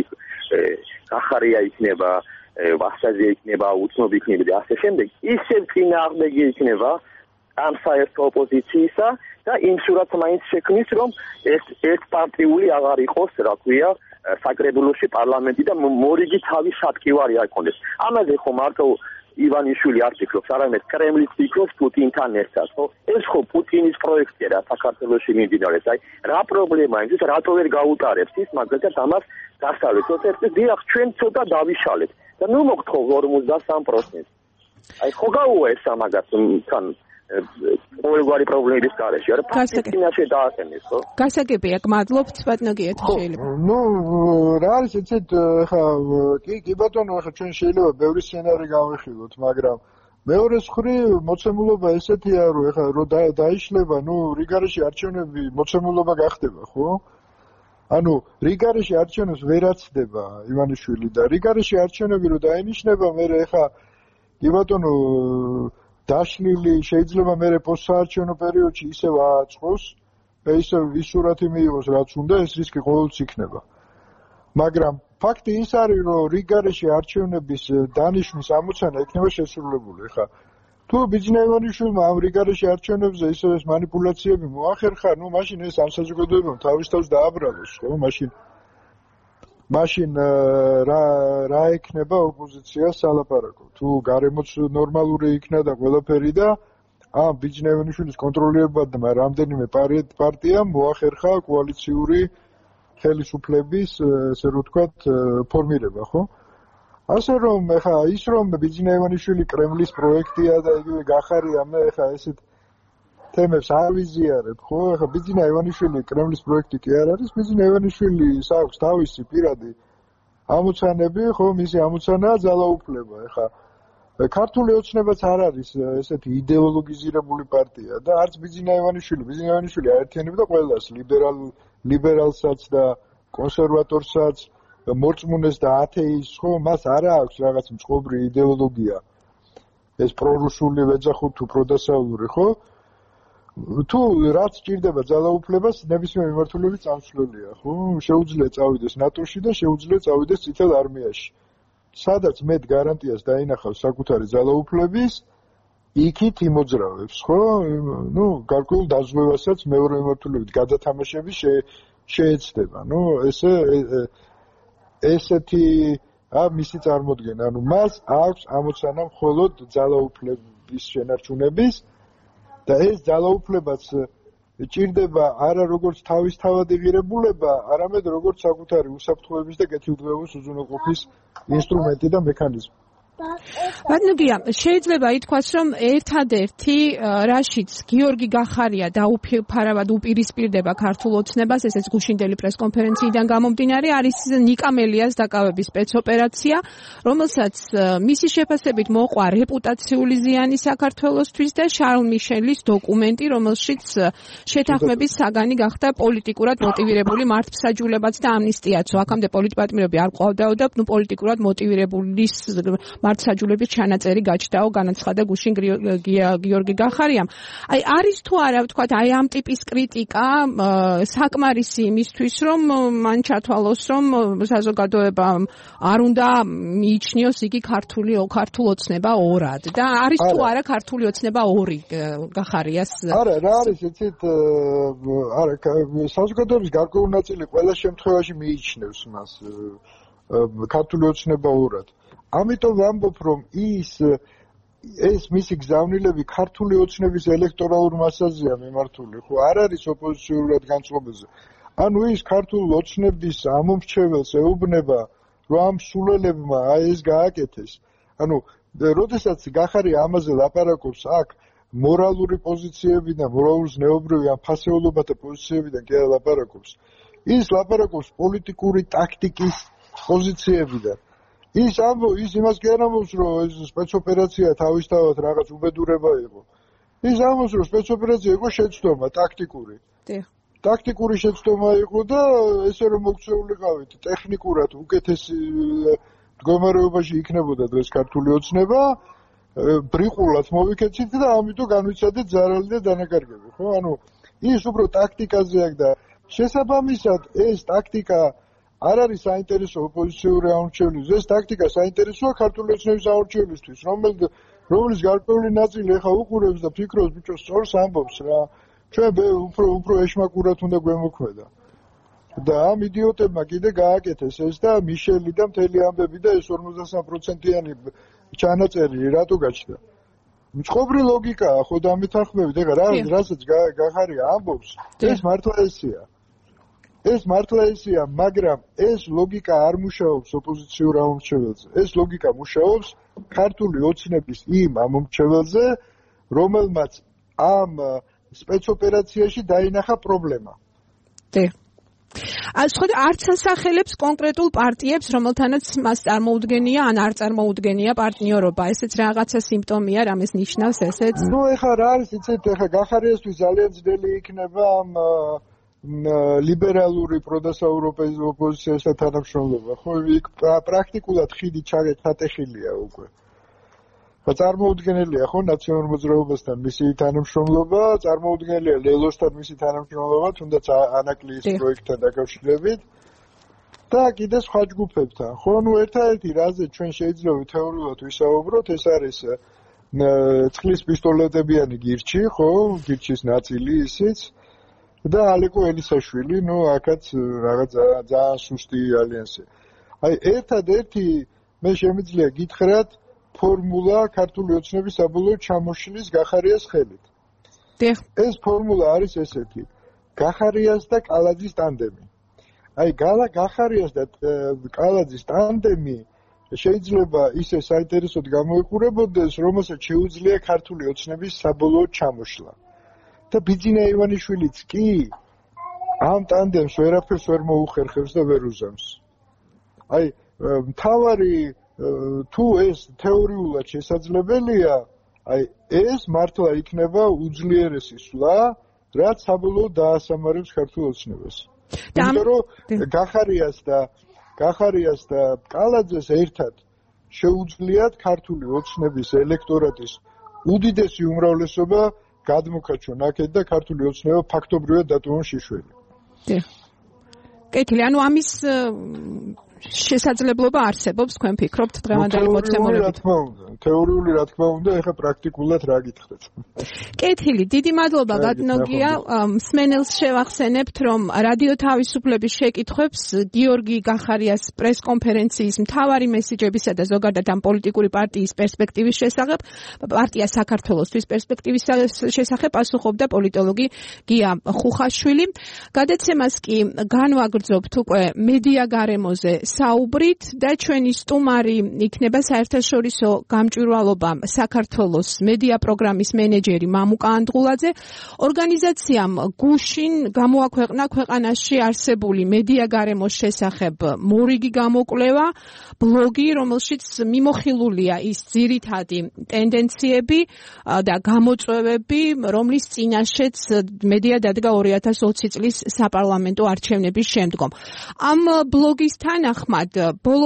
C: გახარია იქნება, ვასაზი იქნება, უცნობი იქნება და ასე შემდეგ, ისევ წინააღმდეგი იქნება ამ საერთო ოპოზიციისა და იმ სურათს მაინც შექმნის, რომ ეს პარტიული აღარ იყოს, რა ქვია, საკრებულოში პარლამენტი და მორიგი თავის შატკივარი არ იქონდეს. ამაზე ხო მარტო ივანიშვილი არ ფიქრობს, არამედ კრემლიც ფიქრობს პუტინთან ერთად, ხო? ეს ხო პუტინის პროექტია რა საქართველოში მიმდინარეობს. აი, რა პრობლემაა ის, რატო ვერ გაუტარებს ის მაგალითად ამას დასავლეთით ერთ დიახ, ჩვენ ცოტა დავიშალეთ და ნუ მოგთხოვ 53%. აი, ხო გაუვა ეს ამაგას თან ყოველგვარი პრობლემების გარეშე, არა პარტიინაშე დააყენეს, ხო?
A: გასაგებია, გმადლობთ, ბატონო გიათ შეიძლება.
B: ნუ რა არის ეცეთ ხა კი ბატონო, ხა ჩვენ შეიძლება ბევრი სცენარი გავიხილოთ, მაგრამ მეორე მხრივ მოცემულობა ესეთია, რომ ხა რო დაიშლება, ნუ რიგარეში არჩევნები მოცემულობა გახდება, ხო? ანუ რიგარეში არჩევნებს ვერ აცდება ივანიშვილი და რიგარეში არჩევნები რო დაინიშნება, მე ხა კი ბატონო დაშლილი შეიძლება მე პოსტსაარჩევნო პერიოდში ისევ ააწყოს და ისევ ის სურათი მიიღოს რაც უნდა, ეს რისკი ყოველთვის იქნება. მაგრამ ფაქტი ის არის, რომ რიგარეში არჩევნების დანიშვნის ამოცანა იქნება შესრულებული. ხა თუ ბიძინა ივანიშვილმა ამ რიგარეში არჩევნებზე ისევ ეს მანიპულაციები მოახერხა, ნუ მაშინ ეს ამ საზოგადოებამ თავის თავს დააბრალოს, ხო? მაშინ რა იქნება ოპოზიციას სალაპარაკო. თუ გარემოც ნორმალური იქნა და ყველაფერი და ამ ბიძინა ივანიშვილის კონტროლირებადმა რამდენიმე პარტიამ მოახერხა კოალიციური ხელისუფლების, ესე რომ ვთქვათ, ფორმირება, ხო? ასე რომ ეხა ის რომ ბიძინა ივანიშვილი კრემლის პროექტია და იგივე გახარია, მე ეხა ესეთ თემებს არ ვიზიარებ, ხო? ეხა ბიძინა ივანიშვილი კრემლის პროექტი კი არ არის, ბიძინა ივანიშვილი აქვს თავისი პირადი ამოცანები, ხო, მისი ამოცანაა ძალაუფლება. ეხა ქართული ოცნებაც არ არის ესეთი იდეოლოგიზირებული პარტია და არც ბიძინა ივანიშვილი აერთიანებდა ყველას, ლიბერალსაც და კონსერვატორსაც, მორწმუნეს და ათეისტს, ხო, მას არ აქვს რაღაც მწყობრი იდეოლოგია. ეს პრორუსული ვეძახოთ თუ პროდასავლური, ხო? თუ რაც ჭირდება ძალაუფლებას, ნებისმიერ მიმართულებით წამსვლელია, ხო? შეუძლია წავიდეს ნატოში და შეუძლია წავიდეს წითელ არმიაში. სადაც მეტ გარანტიას დაინახავს საკუთარი ძალაუფლების, იქით იმოძრავებს, ხო? ნუ გარკვეულ დაზღვევასაც მეორე მიმართულებით გადათამაშების შეეცდება. ნუ ესეთი მისი წარმოდგენა, ანუ მას აქვს ამოცანა მხოლოდ ძალაუფლების შენარჩუნების და ეს ძალაუფლებაც ჭირდება არა როგორც თავისთავადი ღირებულება, არამედ როგორც საკუთარი უსაფრთხოების და კეთილდღეობის უზრუნველყოფის ინსტრუმენტი და მექანიზმი.
A: ბატონო გია, შეიძლება ითქვას, რომ ერთადერთი რაშიც გიორგი გახარია დაუფარავად უპირისპირდება ქართულ ოცნებას, ესეც გუშინდელი პრესკონფერენციიდან გამომდინარე, არის ნიკა მელიას დაკავების სპეცოპერაცია, რომელსაც მისი შეფასებით მოყვა რეპუტაციული ზიანი საქართველოსთვის და შარლ მიშელის დოკუმენტი, რომელშიც შეთანხმების საგანი გახდა პოლიტიკურად მოტივირებული მართლმსაჯულებაც და ამნისტიაც. აქამდე პოლიტპატიმრები არ ყავდაო და პოლიტიკურად მოტივირებული მართლმსაჯულების ჩანაწერი გაჩნდაო, განაცხადა გუშინ გიორგი გახარიამ. აი არის თუ არა ვთქვათ აი ამ ტიპის კრიტიკა საკმარისი იმისთვის რომ მან ჩათვალოს რომ საზოგადოებამ არ უნდა მიიჩნიოს იგი ქართულ ოცნება ორად და არის თუ არა ქართული ოცნება ორი გახარიას
B: არა რა არის იცით არა საზოგადოების გარკვეული ნაწილი ყველა შემთხვევაში მიიჩნევს მას ქართული ოცნება ორად ამიტომ ვამბობ რომ ეს მისი გზავნილები ქართული ოცნების ელექტორალურ მასაზეა მიმართული ხო არ არის ოპოზიციურად განწყობაზე ანუ ის ქართული ოცნების ამომრჩეველს ეუბნება რომ ამ სულელებმა აი ეს გააკეთეს ანუ როდესაც გახარია ამაზე ლაპარაკობს აქ მორალური პოზიციებიდან მორალურ ზნეობრივი ან ფასეულობათა პოზიციებიდან კი ლაპარაკობს ის ლაპარაკობს პოლიტიკური ტაქტიკის პოზიციებიდან ის იმას კი არ ამბობს რომ ეს სპეცოპერაცია თავისთავად რაღაც უბედურება იყო ის ამბობს რომ სპეცოპერაცია იყო შეცდომა ტაქტიკური ტაქტიკური შეცდომა იყო და ესე რომ მოქცეულიყავით ტექნიკურად უკეთესი მდგომარეობაში იქნებოდა დღეს ქართული ოცნება ბრიყულად მოვიქეცით და ამიტომ განვიცადეთ ზარალი და დანაკარგები ხო ანუ ის უფრო ტაქტიკაზე აქვს და შესაბამისად ეს ტაქტიკა არ არის საინტერესო ოპოზიციური ამორჩევლისთვის ეს ტაქტიკა საინტერესოა ქართული ოცნების ამორჩევლისთვის რომლის გარკვეული ნაწილი ახლა უყურებს და ფიქრობს ბიჭო სწორს ამბობს რა ჩვენ უფრო ეშმაკურად უნდა გვემოქმედა და ამ იდიოტებმა კიდე გააკეთეს ეს და მიშელი და მთელი ამბები და ეს 53%-იანი ჩანაწერი რატო გაჩნდა მწყობრი ლოგიკაა ხო და მეთანხმებით ეხლა რასაც გახარია ამბობს ეს მართლა ესეა მაგრამ ეს ლოგიკა არ მუშაობს ოპოზიციურ ამომრჩეველზე ეს ლოგიკა მუშაობს ქართული ოცნების იმ ამომრჩეველზე რომელმაც ამ სპეცოპერაციაში დაინახა პრობლემა
A: ასხოდ არც ასახელებს კონკრეტულ პარტიებს, რომელთანაც მას წარმოუდგენია ან არ წარმოუდგენია პარტნიორობა. ესეც რაღაცა სიმპტომია, რამეს ნიშნავს ესეც?
B: ნუ ეხლა რა არის, იცით, ეხლა გახარიასთვის ძალიან ძნელი იქნება ამ ლიბერალური პროდასაუროპის ოპოზიციასთან თანამშრომლობა. ხო, იქ პრაქტიკულად ხიდი ჩატეხილია უკვე. წარმოუდგენელია ხო ნაციონალურ მოძრაობასთან მისი თანამშრომლობა, წარმოუდგენელია ლელოსთან მისი თანამშრომლობა, თუნდაც ანაკლის პროექტთან დაკავშირებით და კიდე სხვა ჯგუფებთან. ხო, ნუ ერთადერთი რაზე ჩვენ შეიძლება თეორიულად ვისაუბროთ, ეს არის წყლის პისტოლეტებიანი გირჩი, ხო, გირჩის ნაწილი ისიც და ალეკო ელისაშვილი, ნუ აქაც რაღაც ძალიან სუსტი ალიანსი. აი ერთადერთი მე შემიძლია გითხრათ ფორმულა ქართული ოცნების საბოლოო ჩამოშლის გახარიას ხელით. ეს ფორმულა არის ესეთი: გახარიას და კალაძის ტანდემი. აი გახარიას და კალაძის ტანდემი შეიძლება ისე საინტერესოდ გამოიყურებოდეს, რომელსაც შეუძლია ქართული ოცნების საბოლოო ჩამოშლა. და ბიძინა ივანიშვილიც კი ამ ტანდემს ვერაფერს ვერ მოუხერხებს და ვერ უზამს. აი მთავარი თუ ეს თეორიულად შესაძლებელია, აი ეს მართლა იქნება უძლიერესი სვლა, რაც საბოლოოდ დაასამარებს ქართულ ოცნებას. იმიტომ რომ გახარიას და კალაძეს ერთად შეუძლიათ ქართული ოცნების ელექტორატის უდიდესი უმრავლესობა გადმოქაჩონ აქეთ და ქართული ოცნება ფაქტობრივად დატოვონ შეშველი.
A: კეთილი, ანუ ამის შესაძლებლობა არსებობს, თქვენ ფიქრობთ დღევანდელი მოცემულობით?
B: თეორიული რა თქმა უნდა, ეხლა პრაქტიკულად რა გითხრათ.
A: კეთილი, დიდი მადლობა ბატონოგია. მსმენელს შევახსენებთ, რომ რადიო თავისუფლების შეკითხვებს გიორგი გახარიას პრესკონფერენციის მთავარი მესიჯებისა და ზოგადად ამ პოლიტიკური პარტიის პერსპექტივის შესახებ, პარტია საქართველოსთვის პერსპექტივის შესახებ პასუხობდა პოლიტოლოგი გია ხუხაშვილი. გადაცემას კი განვაგრძობთ უკვე მედია გარემოზე საუბრით და ჩვენი სტუმარი იქნება საერთაშორისო გამჭვირვალობა საქართველოს მედია პროგრამის მენეჯერი მამუკა ანდღულაძე. ორგანიზაციამ გუშინ გამოაქვეყნა ქვეყანაში არსებული მედია გარემოს შესახებ მორიგი გამოკვლევა, ბლოგი, რომელშიც მიმოხილულია ის ძირითადი ტენდენციები და გამოწვევები, რომლის წინაშეც მედია დადგა 2020 წლის საპარლამენტო არჩევნების შემდგომ. ამ ბლოგის თანახმად თანახმად ბოლო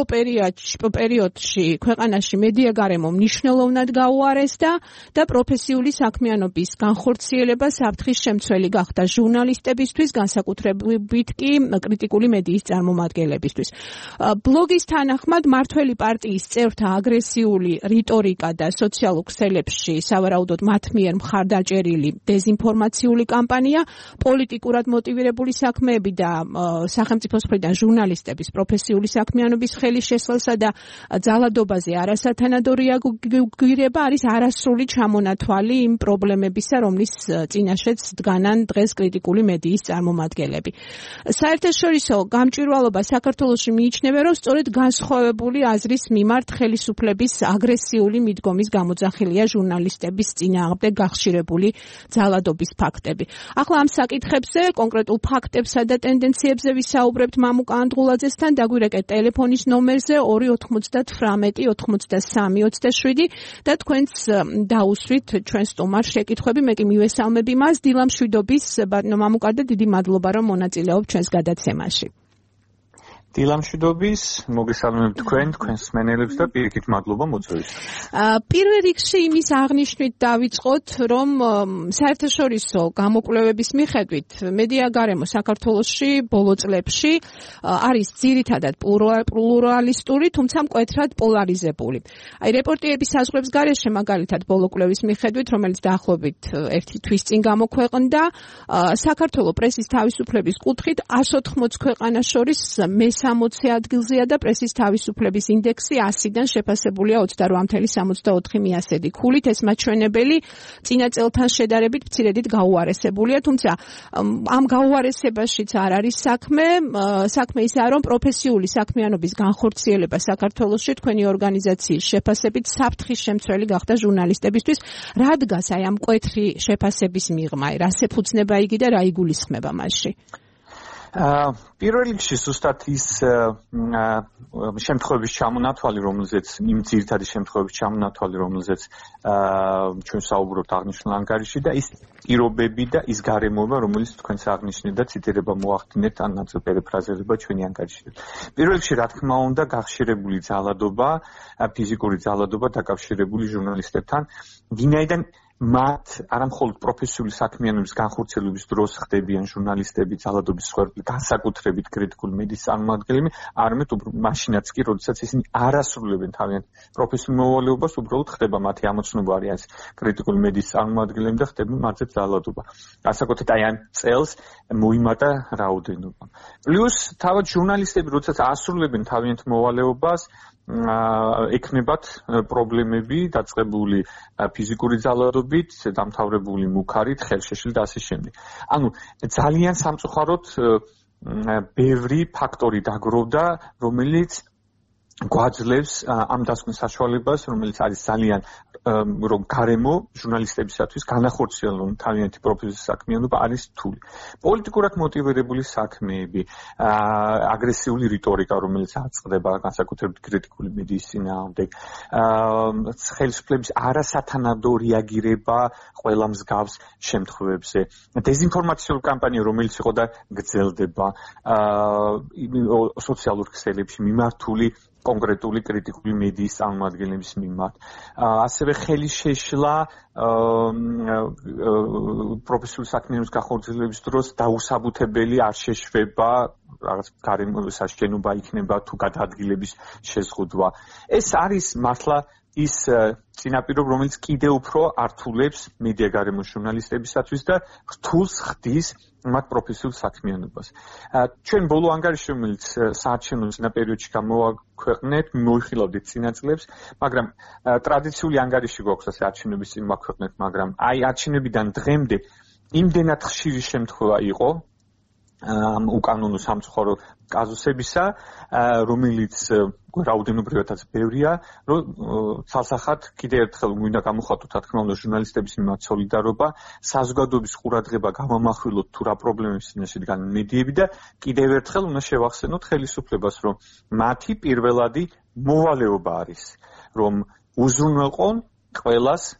A: პერიოდში ქვეყანაში მედია გარემო მნიშვნელოვნად გაუარესდა და პროფესიული საქმიანობის განხორციელება საფრთხის შემცველი გახდა ჟურნალისტებისთვის, განსაკუთრებით კი კრიტიკული მედიის წარმომადგენლებისთვის. ბლოგის თანახმად მართველი პარტიის წევრთა აგრესიული რიტორიკა და სოციალურ ქსელებში სავარაუდოდ მათ მიერ მხარდაჭერილი დეზინფორმაციული კამპანია, პოლიტიკურად მოტივირებული საქმეები და სახელმწიფოს მხრიდან ჟურნალისტების პროფესიული საქმიანობის ხელის შესვლასა და ძალადობაზე არასათანადო რეაგირება არის არასრული ჩამონათვალი იმ პრობლემებისა, რომლის წინაშეც დგანან დღეს კრიტიკული მედიის წარმომადგენლები. საერთაშორისო გამჭვირვალობა საქართველოში მიიჩნევა, რომ სწორედ განსხვავებული აზრის მიმართ ხელისუფლების აგრესიული მიდგომის გამოძახილია ჟურნალისტების წინააღმდეგ გახშირებული ძალადობის ფაქტები. ახლა ამ საკითხებზე, კონკრეტულ ფაქტებსა და ტენდენციებზე ვისაუბრებთ მამუკა ანდღულაძესთან. დაგვირეკეთ ტელეფონის ნომერზე 298 83 27 და თქვენც დაუსვით ჩვენ სტუმარს შეკითხვები. მე კი მივესალმები მას. დილამშვიდობის ბატონო მამუკა და დიდი მადლობა, რომ მონაწილეობთ ჩვენს გადაცემაში.
D: დილამშვიდობის, მოგესალმებთ თქვენს მსმენელებს და პირიქით მადლობა მოწვევისთვის.
A: პირველ რიგში იმის აღნიშვნით დავიწყოთ, რომ საერთაშორისო გამოკვლევების მიხედვით მედია გარემო საქართველოში ბოლო წლებში არის ძირითადად პლურალისტური, თუმცა მკვეთრად პოლარიზებული. აი რეპორტიების საზღვრების გარეშე მაგალითად ბოლო კვლევის მიხედვით, რომელიც დაახლოებით ერთი თვის წინ გამოქვეყნდა, საქართველოს პრესის თავისუფლების კუთხით 180 ქვეყანას შორის 60 ადგილზეა და პრესის თავისუფლების ინდექსი 100-დან შეფასებულია 28.64 მიასედი ქულით. ეს მაჩვენებელი წინა წელთან შედარებით მცირედით გაუარესებულია, თუმცა ამ გაუარესებაშიც არ არის საქმე. საქმე ისაა, რომ პროფესიული საქმიანობის განხორციელება საქართველოში თქვენი ორგანიზაციის შეფასებით საფრთხის შემცველი გახდა ჟურნალისტებისთვის. რა დგას აი ამ მკვეთრი შეფასების მიღმა? რას ეფუძნება იგი და რა იგულისხმება მასში?
D: პირველ რიგში ზუსტად ის შემთხვევების ჩამონათვალი, რომელზეც იმ ძირითადი შემთხვევების ჩამონათვალი, რომელზეც ჩვენ საუბრობთ აღნიშნულ ანგარიში და ის პირობები და ის გარემოება, რომელიც თქვენს აღნიშნეთ და ციტირება მოახდინეთ ან ნაწილ პერიფრაზირება ჩვენი ანგარიში. პირველ რიგში რა თქმა უნდა გახშირებული ძალადობა, ფიზიკური ძალადობა დაკავშირებული ჟურნალისტებთან, ვინაიდან მათ არამხოლოდ პროფესიული საქმიანობის განხორციელების დროს ხდებიან ჟურნალისტები ძალადობის მსხვერპლი, განსაკუთრებით კრიტიკული მედიის წარმომადგენლები, არამედ მაშინაც კი, როდესაც ისინი არასრულებენ თავიანთ პროფესიულ მოვალეობას, უბრალოდ ხდება მათი ამოცნობა არის კრიტიკული მედიის წარმომადგენლები და ხდება მათზე ძალადობა. განსაკუთრებით აი ამ წელს მოიმატა რაოდენობა. პლუს თავად ჟურნალისტები, როდესაც ასრულებენ თავიანთ მოვალეობას, ექნებათ პრობლემები დაწყებული ფიზიკური ძალადობით, დამთავრებული მუქარით, ხელშეშლით და ასე შემდეგ. ანუ ძალიან სამწუხაროდ ბევრი ფაქტორი დაგროვდა, რომელიც გვაძლევს ამ დასკვნის საშუალებას, რომელიც არის ძალიან რომ გარემო ჟურნალისტებისათვის განახორციელონ თავიანთი პროფესიის საქმიანობა არის რთული. პოლიტიკურად მოტივირებული საქმეები, აგრესიული რიტორიკა, რომელიც აწყდება განსაკუთრებით კრიტიკული მედიის წინააღმდეგ, ხელისუფლების არასათანადო რეაგირება ყველა მსგავს შემთხვევებზე, დეზინფორმაციული კამპანია, რომელიც იყო და გრძელდება სოციალურ ქსელებში მიმართული კონკრეტული კრიტიკული მედიის წარმომადგენლების მიმართ. ასევე ხელის შეშლა პროფესიული საქმიანობის განხორციელების დროს დაუსაბუთებელი არ შეშვება, რაღაც გარემო საშენობა იქნება თუ გადაადგილების შეზღუდვა. ეს არის მართლა ის წინაპირობა, რომელიც კიდევ უფრო ართულებს მედია გარემოს ჟურნალისტებისათვის და რთულს ხდის მათ პროფესიულ საქმიანობას. ჩვენ ბოლო ანგარიში, რომელიც საარჩევნო წინა პერიოდში გამოვაქვეყნეთ, მოიხილავდით წინა წლებს, მაგრამ ტრადიციული ანგარიში გვაქვს ასე არჩევნების წინ მოვაქვეყნეთ, მაგრამ აი არჩევნებიდან დღემდე იმდენად ხშირი შემთხვევა იყო უკანონო სამწუხარო კაზუსებისა, რომელიც რაოდენობრივადაც ბევრია, რომ ცალსახად კიდევ ერთხელ მინდა გამოხატოთ, რა თქმა უნდა, ჟურნალისტების მიმართ სოლიდარობა, საზოგადოების ყურადღება გამომახვილოთ თუ რა პრობლემების წინაშე დგანან მედიები და კიდევ ერთხელ უნდა შევახსენოთ ხელისუფლებას, რომ მათი პირველადი მოვალეობა არის, რომ უზრუნველყონ ყველას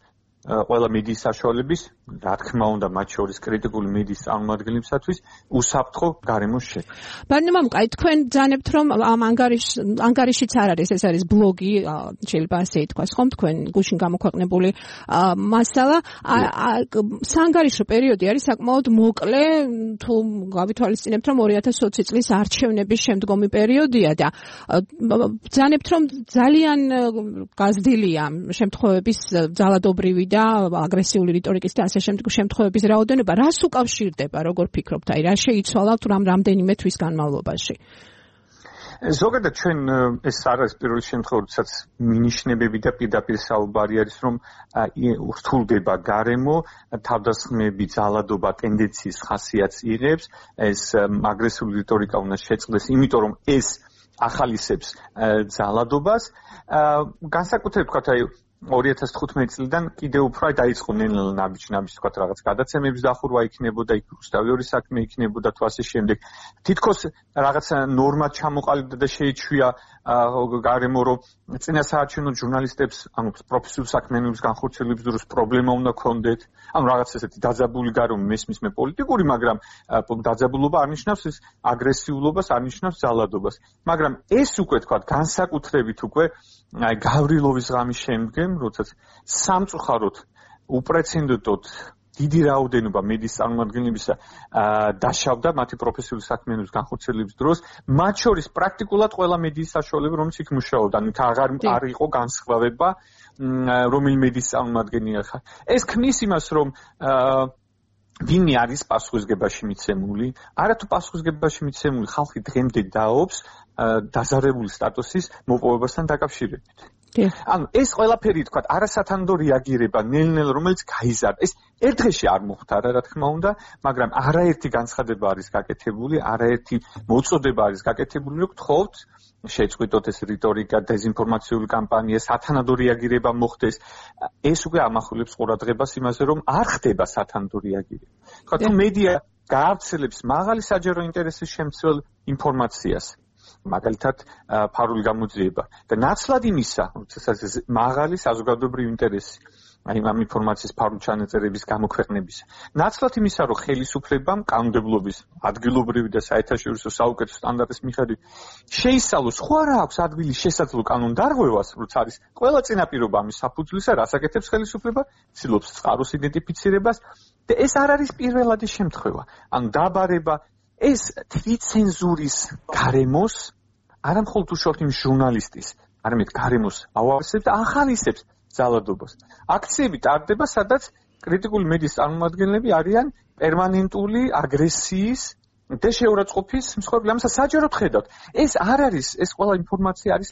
D: ყველა მედიის საშუალების, რა თქმა უნდა, მათ შორის კრიტიკული მედიის წარმომადგენლებისათვის უსაფრთხო გარემოს შექმნა.
A: ბარნე მამუკა, თქვენ ძანებთ, რომ ამ ანგარიშიც არ არის, ეს არის ბლოგი, შეიძლება ასე ითქვას, ხომ, თქვენ გუშინ გამოქვეყნებული მასალა. საანგარიშო პერიოდი არის საკმაოდ მოკლე, თუ გავითვალისწინებთ, რომ 2020 წლის არჩევნების შემდგომი პერიოდია და ძანებთ, რომ ძალიან გაზრდილია შემთხვევების ძალადობრივი და აგრესიული რიტორიკის და ასე შემდეგ შემთხვევების რაოდენობა. რას უკავშირდება, როგორ ფიქრობთ? აი, რა შეიცვალა თუ რამდენიმე თვის განმავლობაში?
D: ზოგადად ჩვენ ეს არ არის პირველი შემთხვევა, როდესაც მინიშნებები და პირდაპირ საუბარი არის, რომ რთულდება გარემო, თავდასხმები, ძალადობა, ტენდენციის ხასიათს იღებს, ეს აგრესიული რიტორიკა უნდა შეწყდეს, იმიტომ რომ ეს ახალისებს ძალადობას. განსაკუთრებით ვთქვათ, აი 2015 წლიდან კიდევ უფრო დაიწყო ნელ-ნელა ნაბიჯ-ნაბიჯ თქვათ რაღაც გადაცემების დახურვა იქნებოდა, იქ რუსთავი საქმე იქნებოდა თუ ასე შემდეგ. თითქოს რაღაც ნორმა ჩამოყალიბდა და შეიჩვია გარემო, რომ წინასაარჩევნო ჟურნალისტებს, ანუ პროფესიულ საქმიანობის განხორციელების დროს პრობლემა უნდა ქონდეთ. ანუ რაღაც ესეთი დაძაბული გარემო მესმის მე პოლიტიკური, მაგრამ დაძაბულობა არ ნიშნავს ეს აგრესიულობას, არ ნიშნავს ძალადობას. მაგრამ ეს უკვე თქვათ განსაკუთრებით უკვე აი გავრილოვის ღამის შემდგომ, როდესაც სამწუხაროდ უპრეცედენტოდ დიდი რაოდენობა მედიის წარმომადგენლებისა დაშავდა მათი პროფესიული საქმიანობის განხორციელების დროს, მათ შორის პრაქტიკულად ყველა მედიის საშუალება, რომელიც იქ მუშაობდა, ანუ არ იყო განსხვავება, რომელი მედიის წარმომადგენელი ხარ. ეს ქმნის იმას, რომ ვინმე არის პასუხისგებაში მიცემული, არათუ პასუხისგებაში მიცემული ხალხი დღემდე დაობს დაზარებული სტატუსის მოპოვებასთან დაკავშირებით. ანუ ეს ყველაფერი თქვა არასათანადო რეაგირება ნელ-ნელა, რომელიც გაიზარდა. ეს ერთ დღეში არ მოხდა, რა თქმა უნდა, მაგრამ არაერთი განცხადება არის გაკეთებული, არაერთი მოწოდება არის გაკეთებული, რომ გთხოვთ შეწყვიტოთ ეს რიტორიკა, დეზინფორმაციული კამპანია, სათანადო რეაგირება მოხდეს. ეს უკვე ამახვილებს ყურადღებას იმაზე, რომ არ ხდება სათანადო რეაგირება. თქვა თუ მედია გაავრცელებს მაღალი საჯარო ინტერესის შემცველ ინფორმაციას, მაგალითად ფარული გამოძიება და ნაცვლად იმისა, როდესაც მაღალი საზოგადოებრივი ინტერესი აი ამ ინფორმაციის ფარული ჩანაწერების გამოქვეყნების. ნაცვლად იმისა, რომ ხელისუფლებამ კანონმდებლობის ადგილობრივი და საერთაშორისო საუკეთესო სტანდარტის მიხედვით შეისწავლოს, ხო არა აქვს ადგილი შესაძლო კანონდარღვევას, როცა არის ყველა წინაპირობა ამის საფუძვლისა, რას აკეთებს ხელისუფლება, ცდილობს წყაროს იდენტიფიცირებას და ეს არ არის პირველადი შემთხვევა. ანუ დაბარება ეს თვითცენზურის გარემოს არა მხოლოდ უშუალოდ იმ ჟურნალისტის, არამედ გარემოს ავარსებს და ახალისებს ძალადობას. აქციები ტარდება, სადაც კრიტიკული მედიის წარმომადგენლები არიან პერმანენტული აგრესიის და შეურაცხყოფის მსხვერპლი. ამასაც საჯაროდ ხედავთ. ეს არ არის, ეს ყველა ინფორმაცია არის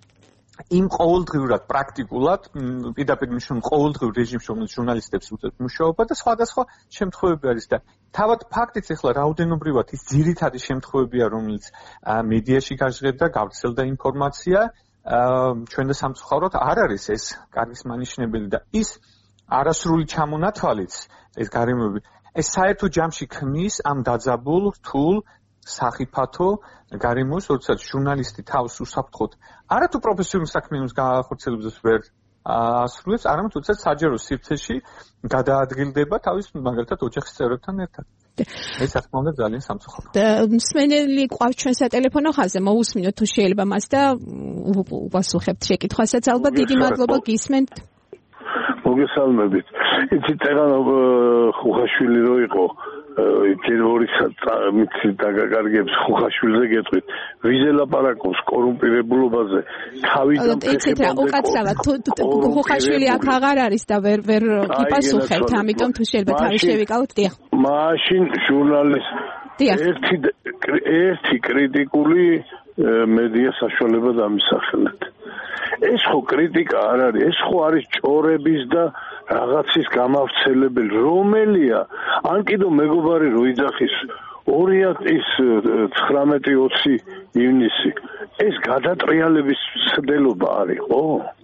D: იმ ყოველდღიურად პრაქტიკულად, პირდაპირ მნიშვნელოვნ ყოველდღიურ რეჟიმში, რომელიც ჟურნალისტებს უწევს მუშაობა და სხვადასხვა შემთხვევები არის და თავად ფაქტიც ახლა რაოდენობრივად ის ძირითადი შემთხვევებია, რომელიც მედიაში გაჟღერდა, გავრცელდა ინფორმაცია, ჩვენ და სამწუხაროდ არ არის ეს კარგის მანიშნებელი და ის არასრული ჩამონათვალიც ეს გარემოები ეს საერთო ჯამში ქმნის ამ დაძაბულ, რთულ, სახიფათო გარემოს, როდესაც ჟურნალისტი თავს უსაფრთხოდ არათუ პროფესიული საქმიანობის განხორციელებას ვერ ასრულებს, არამედ როდესაც საჯარო სივრცეში გადაადგილდება თავის მაგალითად ოჯახის წევრებთან ერთად. ეს რა თქმა უნდა ძალიან სამწუხაროა.
A: მსმენელი ყავს ჩვენ სატელეფონო ხაზზე, მოусმინოთ თუ შეიძლება მას და უპასუხებთ შეკითხვასაც. ალბათ დიდი მადლობა გისმენთ.
E: მოგესალმებით. იცი წეგან ხუხაშვილი რო იყო ჯერორისაც დაგაკარგებს ხუხაშვილზე გეტყვით. ვიზე ლაპარაკობს კორუმპირებულობაზე. თავიდან
A: იცით რა, უკაცრავად თუ ხუხაშვილი აქ აღარ არის და ვერ გიპასუხებთ, ამიტომ თუ შეიძლება თავი შევიკავოთ, დიახ.
E: მაშინ ჟურნალისტი ერთი კრიტიკული მედია საშუალება დამისახელეთ. ეს ხო კრიტიკა არ არის, ეს ხო არის ჭორების და რაღაცის გამავრცელებელი, რომელია ან კიდევ მეგობარი რო იძახის 2019-20 ივნისი ეს გადატრიალების ცდელობა არის, ხო?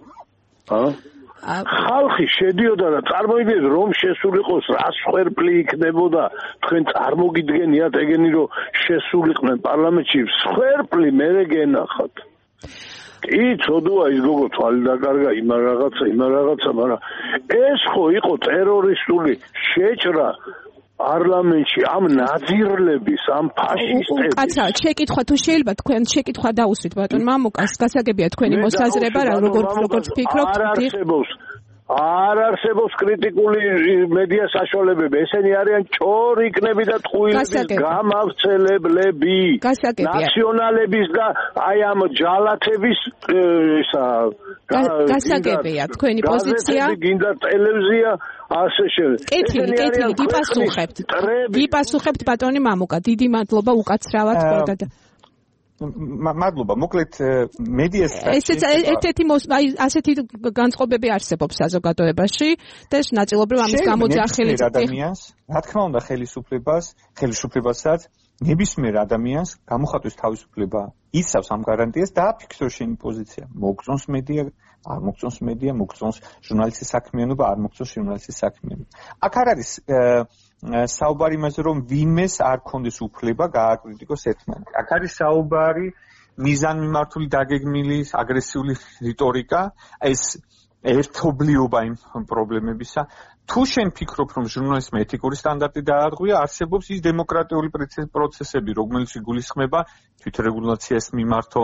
E: ხალხი შედიოდა და წარმოიდგინეთ რომ შესულიყოს რა სხერფლი იქნებოდა, თქვენ წარმოგიდგენიათ ეგენი რომ შესულიყვნენ პარლამენტში სხერფლი მე გენახათ. კი, ცოდოა ის გოგო თვალი დაკარგა იმან რაღაცა, მაგრამ ეს ხო იყო ტერორისტული შეჭრა პარლამენტში ამ ნაძირლების, ამ ფაშისტების.
A: კაცა, შეკითხვა თუ შეიძლება თქვენ შეკითხვა დაუსვით ბატონ მამუკას, გასაგებია თქვენი მოსაზრება, როგორც ფიქრობთ? არ არსებობს კრიტიკული მედია საშუალებები. ესენი არიან ჭორიკნები და ტყუილების გამავრცელებლები. ნაციონალების და აი ამ ჯალათების გასაგებია თქვენი პოზიცია.
E: გინდა ტელევიზია ასე შემდეგ.
A: კეთილი, გიპასუხებთ ბატონი მამუკა. დიდი მადლობა უკაცრავად და
D: მადლობა. მოკლედ მედიას
A: ერთ-ერთი ასეთი განწყობები არსებობს საზოგადოებაში და ეს ნაწილობრივ ამის გამოძახილი
D: ადამიანს, რა თქმა უნდა, ხელისუფლებასაც ნებისმიერ ადამიანს გამოხატვის თავისუფლება იცავს ამ გარანტიას და აფიქსოს შენი პოზიცია. მოგწონს მედია, არ მოგწონს მედია, მოგწონს ჟურნალისტის საქმიანობა, არ მოგწონს ჟურნალისტის საქმიანობა. აქ არ არის საუბარი იმაზე, რომ ვინმეს არ ქონდეს უფლება გააკრიტიკოს ერთმანეთი. აქ არის საუბარი მიზანმიმართული დაგეგმილი აგრესიული რიტორიკა, ეს ერთობლიობა იმ პრობლემებისა. თუ შენ ფიქრობ, რომ ჟურნალისტმა ეთიკური სტანდარტი დაარღვია, არსებობს ის დემოკრატიული პროცესები, რომელიც იგულისხმება თვითრეგულაციას მიმართო,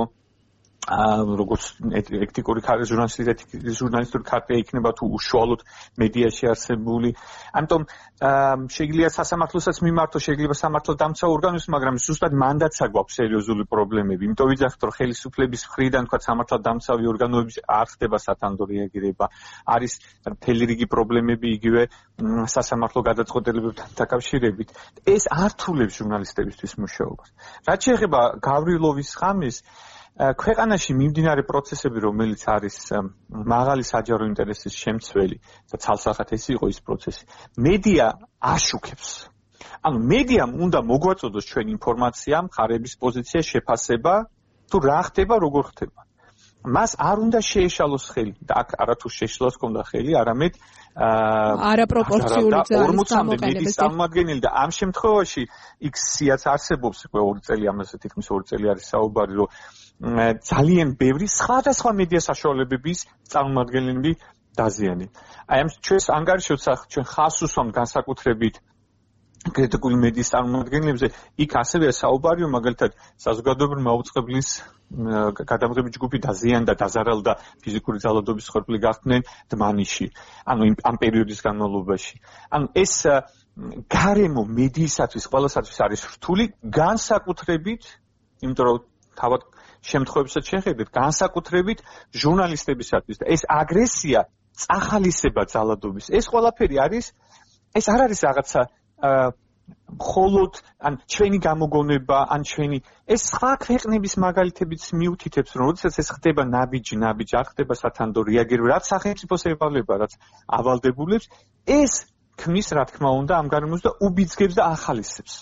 D: როგორც ეთიკური ჟურნალისტური ქარტია იქნება თუ უშუალოდ მედიაში არსებული. ამიტომ შეიძლება სასამართლოსაც მიმართო, შეიძლება სამართლოს დამცავ ორგანოს, მაგრამ ზუსტად მანდატს აგვაქვს სერიოზული პრობლემები. იმიტომ ვიძახთ, რომ ხელისუფლების მხრიდან თქვა სამართლად დამცავი ორგანოების არ ხდება სათანდო რეაგირება. არის მთელი რიგი პრობლემები იგივე სასამართლო გადაწყვეტილებებთან დაკავშირებით. ეს ართულებს ჟურნალისტებისთვის მუშაობას. რაც შეეხება გავრილოვის ღამეს, ქვეყანაში მიმდინარე პროცესები, რომელიც არის მაღალი საჯარო ინტერესის შემცველი და ცალსახად ეს იყო ის პროცესი, მედია აშუქებს. ანუ მედიამ უნდა მოგვაწოდოს ჩვენ ინფორმაცია, მხარეების პოზიცია, შეფასება, თუ რა ხდება, როგორ ხდება. მას არ უნდა შეეშალოს ხელი და აქ არათუ შეშლას ქონდა ხელი, არამედ
A: არაპროპორციული ძალის
D: გამოყენების წარმომადგენელი და ამ შემთხვევაში X-იაც არსებობს, 2 წელი ამაზე თითქმის 2 წელი არის საუბარი, რომ ძალიან ბევრი სხვადასხვა მედია საშუალებების წარმომადგენლები დაზიანენ. აი ამ ჩვენს ანგარიშოც ჩვენ ხას უსვამთ განსაკუთრებით კრიტიკული მედიის წარმომადგენლებზე, იქ ასევეა საუბარი, მაგალითად საზოგადოებრივი მაუწყებლის გადამღები ჯგუფი დაზიანდა, დაზარალდა ფიზიკური ძალადობის ხორბლი გახდნენ დმანიში. ანუ ამ პერიოდის განმავლობაში. ანუ ეს გარემო მედიისათვის ყველასათვის არის რთული, განსაკუთრებით, იმიტომ რომ თავად შემთხვევებსაც შეხედეთ, განსაკუთრებით ჟურნალისტებისათვის და ეს აგრესია, წახალისება ძალადობის, ეს ყველაფერი არის, ეს არ არის რაღაცა მხოლოდ ან ჩვენი გამოგონება, ან ჩვენი ეს სხვა ქვეყნების მაგალითებიც მიუთითებს, რომ როდესაც ეს ხდება ნაბიჯი, არ ხდება სათანდო რეაგირება, რაც სახელმწიფოს ევალება, რაც ავალდებულებს, ეს ქმნის, რა თქმა უნდა, ამ გარემოს და უბიძგებს და ახალისებს.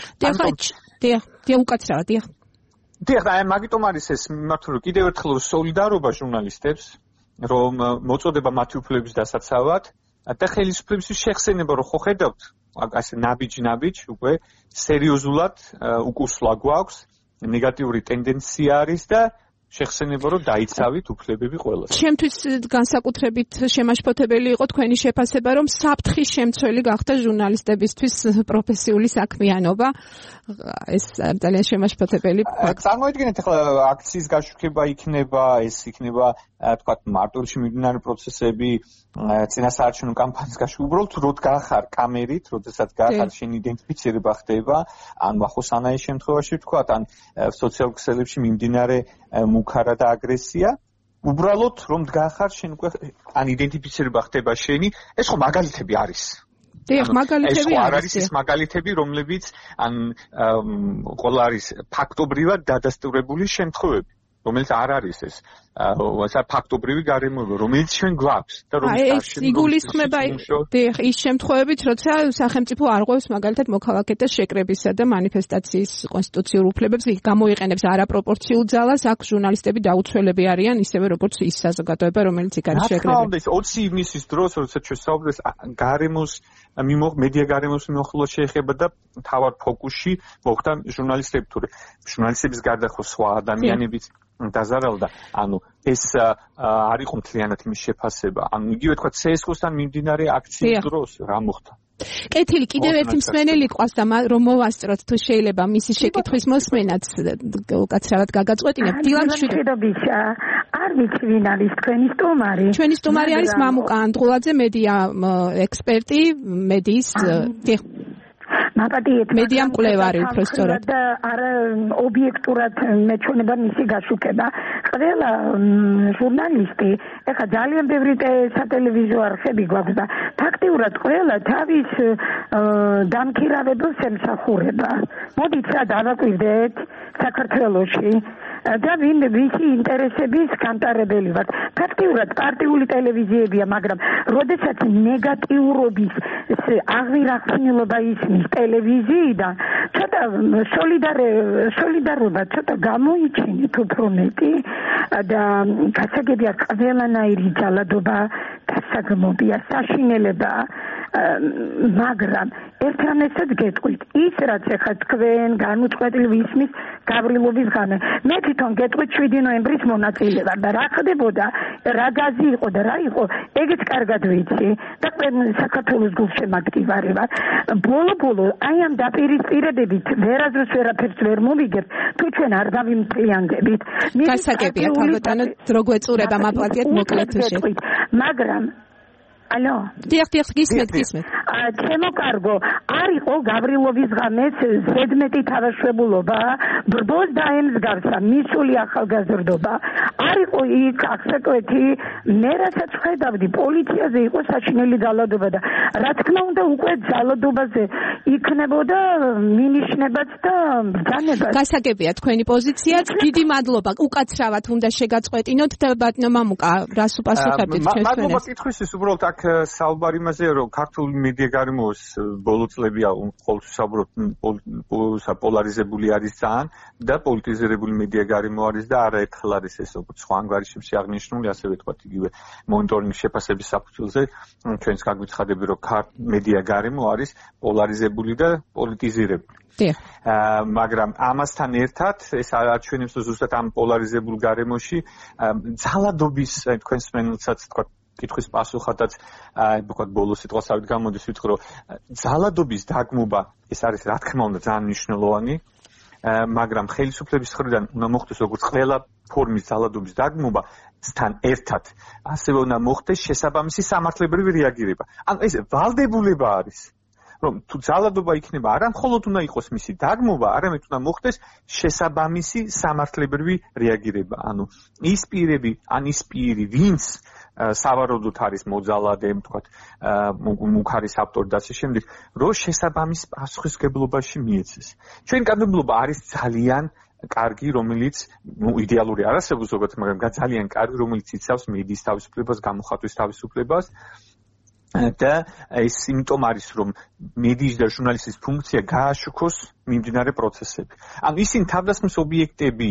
D: დიახ, აი მაგიტომ არის ეს მიმართული, რომ კიდევ ერთხელ სოლიდარობა ჟურნალისტებს, რომ მოწოდება მათი უფლებების დასაცავად და ხელისუფლების შეხსენება, რომ ხო ხედავთ, ასე ნაბიჯ უკვე სერიოზულად უკუსლა გვაქვს, ნეგატიური ტენდენცია არის და შეხსენება, რომ დაიცავით უფლებები ყველას.
A: ჩემთვის განსაკუთრებით შემაშფოთებელი იყო თქვენი შეფასება, რომ საფრთხის შემცველი გახდა ჟურნალისტებისთვის პროფესიული საქმიანობა. ეს ძალიან შემაშფოთებელი.
D: წარმოიდგინეთ, ახლა აქციის გაშუქება იქნება, ეს იქნება, თქვათ, მარტოულში მიმდინარე პროცესები, წინასაარჩევნო კამპანიის გაშუქება, უბრალოდ როდ გახარ კამერით, როდესაც გახარ შენ იდენტიფიცირება ხდება, ან ახოსანაის შემთხვევაში თქვათ, ან სოციალურ ქსელებში მიმდინარე მუქარა და აგრესია, უბრალოდ რომ დგახარ შენ უკვე ან იდენტიფიცირება ხდება შენი, ეს ხო მაგალითები არის.
A: დიახ, მაგალითები
D: არის ის მაგალითები, რომლებიც ან ყველა არის ფაქტობრივად დადასტურებული შემთხვევები, რომელიც არ არის ეს ფაქტობრივი გარემოება, რომელიც ჩვენ გვაქვს და რომელიც
A: იგულისხმება ის შემთხვევებით, როცა სახელმწიფო არღვევს მაგალითად მოქალაქეთა შეკრებისა და მანიფესტაციის კონსტიტუციურ უფლებებს, გამოიყენებს არაპროპორციულ ძალას, აქ ჟურნალისტები დაუცველები არიან, ისევე როგორც ის საზოგადოება, რომელიც იქ არის შეკრებილი.
D: 20 ივნისის დროს, როცა ჩვენ საუბრობთ გარემოს მედია გარემოს მიმოხილვა შეეხება და თავად ფოკუსში მოხდა ჟურნალისტები თუ ჟურნალისტების გარდა ხო სხვა ადამიანებიც დაზარალდა ანუ ეს არ იყო მთლიანად იმის შეფასება ანუ იგივე თქვა CSGO-სთან მიმდინარე აქციის დროს რა მოხდა
A: კეთილი კიდევ ერთი მსმენელი ყავს და რომ მოვასწროთ თუ შეიძლება მისი შეკითხვის მოსმენაც უკაცრავად გაგაწყვეტინებ დილა მშვიდობისა არ ვიცი ვინ არის თქვენი სტუმარი ჩვენი სტუმარი არის მამუკა ანდღულაძე მედია ექსპერტი მედიის მედია მკვლევარი უფრო სწორად და არ ობიექტურად მეჩვენება მისი გაშუქება ყველა ჟურნალისტი ეხლა ძალიან ბევრი სატელევიზიო არხები გვაქვს და ფაქტიურად ყველა თავის დამქირავებელს ემსახურება მოდით რა დავაკვირდეთ საქართველოში და ვისი ინტერესების განტარებელი ვართ. ფაქტიურად პარტიული ტელევიზიებია, მაგრამ როდესაც ნეგატიურობის აღვირახსნილობა ისმის ტელევიზიიდან, ცოტა სოლიდარობა ცოტა გამოიჩინეთ უფრო მეტი და გასაგებია ყველანაირი ძალადობა დასაგმობია, საშინელება მაგრამ ერთმანეთსაც გეტყვით ის რაც ახლა თქვენ განუწყვეტლივ ისმის გავრილობის ღამე მე თვითონ გეტყვით 7 ნოემბრის მონაწილე ვარ და რა ხდებოდა რა გაზი იყო და რა იყო ეგეც კარგად ვიცი და საქართველოს გულშემატკივარი ვარ ბოლო აი ამ დაპირისპირებებით ვერაზრს ვერაფერს ვერ მოვიგებ თუ ჩვენ არ დავიმფრიანგებით გასაგებია თავბატონო დრო გვეწურება მაპატიეთ მოკლედ შეხვით
F: მაგრამ ალო
A: დიახ გისმენთ
F: ჩემო კარგო არ იყო გავრილობის ღამეს ზედმეტი თავშებულობა ბრბოს დაემსგავსა მისული ახალგაზრდობა არ იყო იქ ახსეკვეთი მე რასაც ხედავდი პოლიციაზე იყო საშინელი ძალადობა და რა თქმა უნდა უკვე ძალადობაზე იქნებოდა მინიშნებაც და ბრძანებაც
A: გასაგებია თქვენი პოზიციაც დიდი მადლობა უკაცრავად უნდა შეგაწყვეტინოთ და ბატონო მამუკა რას უპასუხებთ ჩვენს
D: მადლობა კითხვის უბრალოდ აქ საუბარი იმაზე რომ ქართული მედია გარემოს ბოლო წლებია ყოველთვის საუბრობთ პოლარიზებული არის ძალიან და პოლიტიზირებული მედია გარემო არის და არაერთხელ არის ეს როგორც სხვა ანგარიშებში აღნიშნული ასევე თქვა იგივე მონიტორინგის შეფასების საფუძველზე ჩვენს გაგვიცხადები რომ მედია გარემო არის პოლარიზებული და პოლიტიზირებული მაგრამ ამასთან ერთად ეს აჩვენებს რომ ზუსტად ამ პოლარიზებულ გარემოში ძალადობის თქვენს მენელსაც თქვა კითხვის პასუხადაც ვთქვათ ბოლო სიტყვასავით გამოდის ვიტყვი რომ ძალადობის დაგმობა ეს არის რა თქმა უნდა ძალიან მნიშვნელოვანი მაგრამ ხელისუფლების მხრიდან უნდა მოხდეს როგორც ყველა ფორმის ძალადობის დაგმობა სთან ერთად ასევე უნდა მოხდეს შესაბამისი სამართლებრივი რეაგირება ანუ ეს ვალდებულება არის რომ თუ ძალადობა იქნება არა მხოლოდ უნდა იყოს მისი დაგმობა არამედ უნდა მოხდეს შესაბამისი სამართლებრივი რეაგირება ანუ ის პირები ან ის პირი ვინც სავარაუდოდ არის მოძალადე, თქვათ, მუქარის ავტორი და ასე შემდეგ, რომ შესაბამის პასუხისმგებლობაში მიეცეს. ჩვენი კანონმდებლობა არის ძალიან კარგი, რომელიც იდეალური არ არსებობს ზოგადად, მაგრამ ძალიან კარგი, რომელიც იცავს მედიის თავისუფლებას, გამოხატვის თავისუფლებას. და ეს იმიტომ არის, რომ მედიის და ჟურნალისტის ფუნქცია გააშუქოს მიმდინარე პროცესები. ანუ ისინი თავდასხმის ობიექტები,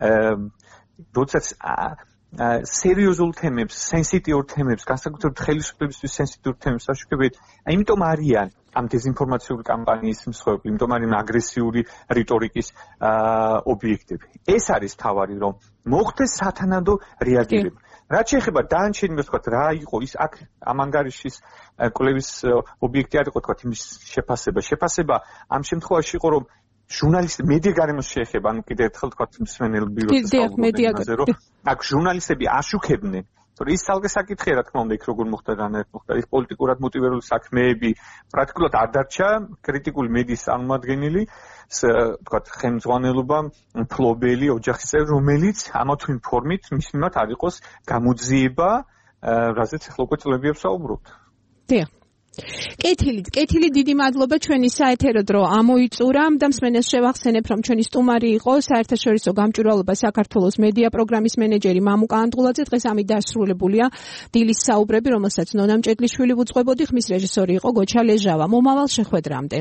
D: როდესაც სერიოზულ თემებს, სენსიტიურ თემებს, განსაკუთრებით ხელისუფლებისთვის სენსიტიურ თემებს აშუქებენ, იმიტომ არიან ამ დეზინფორმაციული კამპანიის მსხვერპლი, იმიტომ არიან აგრესიული რიტორიკის ობიექტები. ეს არის თავარი, რომ მოხდეს სათანადო რეაგირება. რაც შეეხება დანარჩენი, ვთქვათ, რა იყო ის აქ ამ ანგარიშის კვლევის ობიექტი არ იყო, ვთქვათ, იმის შეფასება. შეფასება ამ შემთხვევაში იყო, რომ ჟურნალისტები მედია გარემოს შეეხება, ანუ კიდევ ერთხელ ვთქვათ, მსმენელ ბიუროზე საუბრობენ, რომ აქ ჟურნალისტები აშუქებდნენ, თორე ის ძალზე საკითხია, რა თქმა უნდა, იქ როგორ მოხდა და რა მოხდა, ის პოლიტიკურად მოტივირებული საქმეები პრაქტიკულად არ დარჩა კრიტიკული მედიის წარმომადგენელი, ვთქვათ, ხელმძღვანელობა, მფლობელი, ოჯახის წევრი, რომელიც ამა თუ იმ ფორმით მის მიმართ არ იყოს გამოძიება, რაზეც ახლა უკვე წლებია ვსაუბრობთ.
A: დიახ. კეთილი დიდი მადლობა ჩვენი საეთერო დრო ამოიწურა და მსმენელს შევახსენებ რომ ჩვენი სტუმარი იყო საერთაშორისო გამჭვირვალობა საქართველოს მედია პროგრამის მენეჯერი მამუკა ანდღულაძე დღეს ამით დასრულებულია დილის საუბრები რომელსაც ნონა მჭედლიშვილი უძღვებოდი ხმის რეჟისორი იყო გოჩა ლეჟავა მომავალ შეხვედრამდე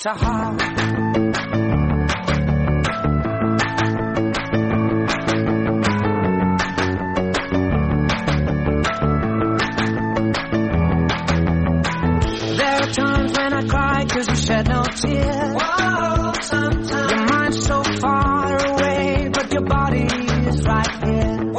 G: to heart. There are times when I cry 'cause you shed no tears. Whoa, sometimes your mind's so far away, but your body is right here.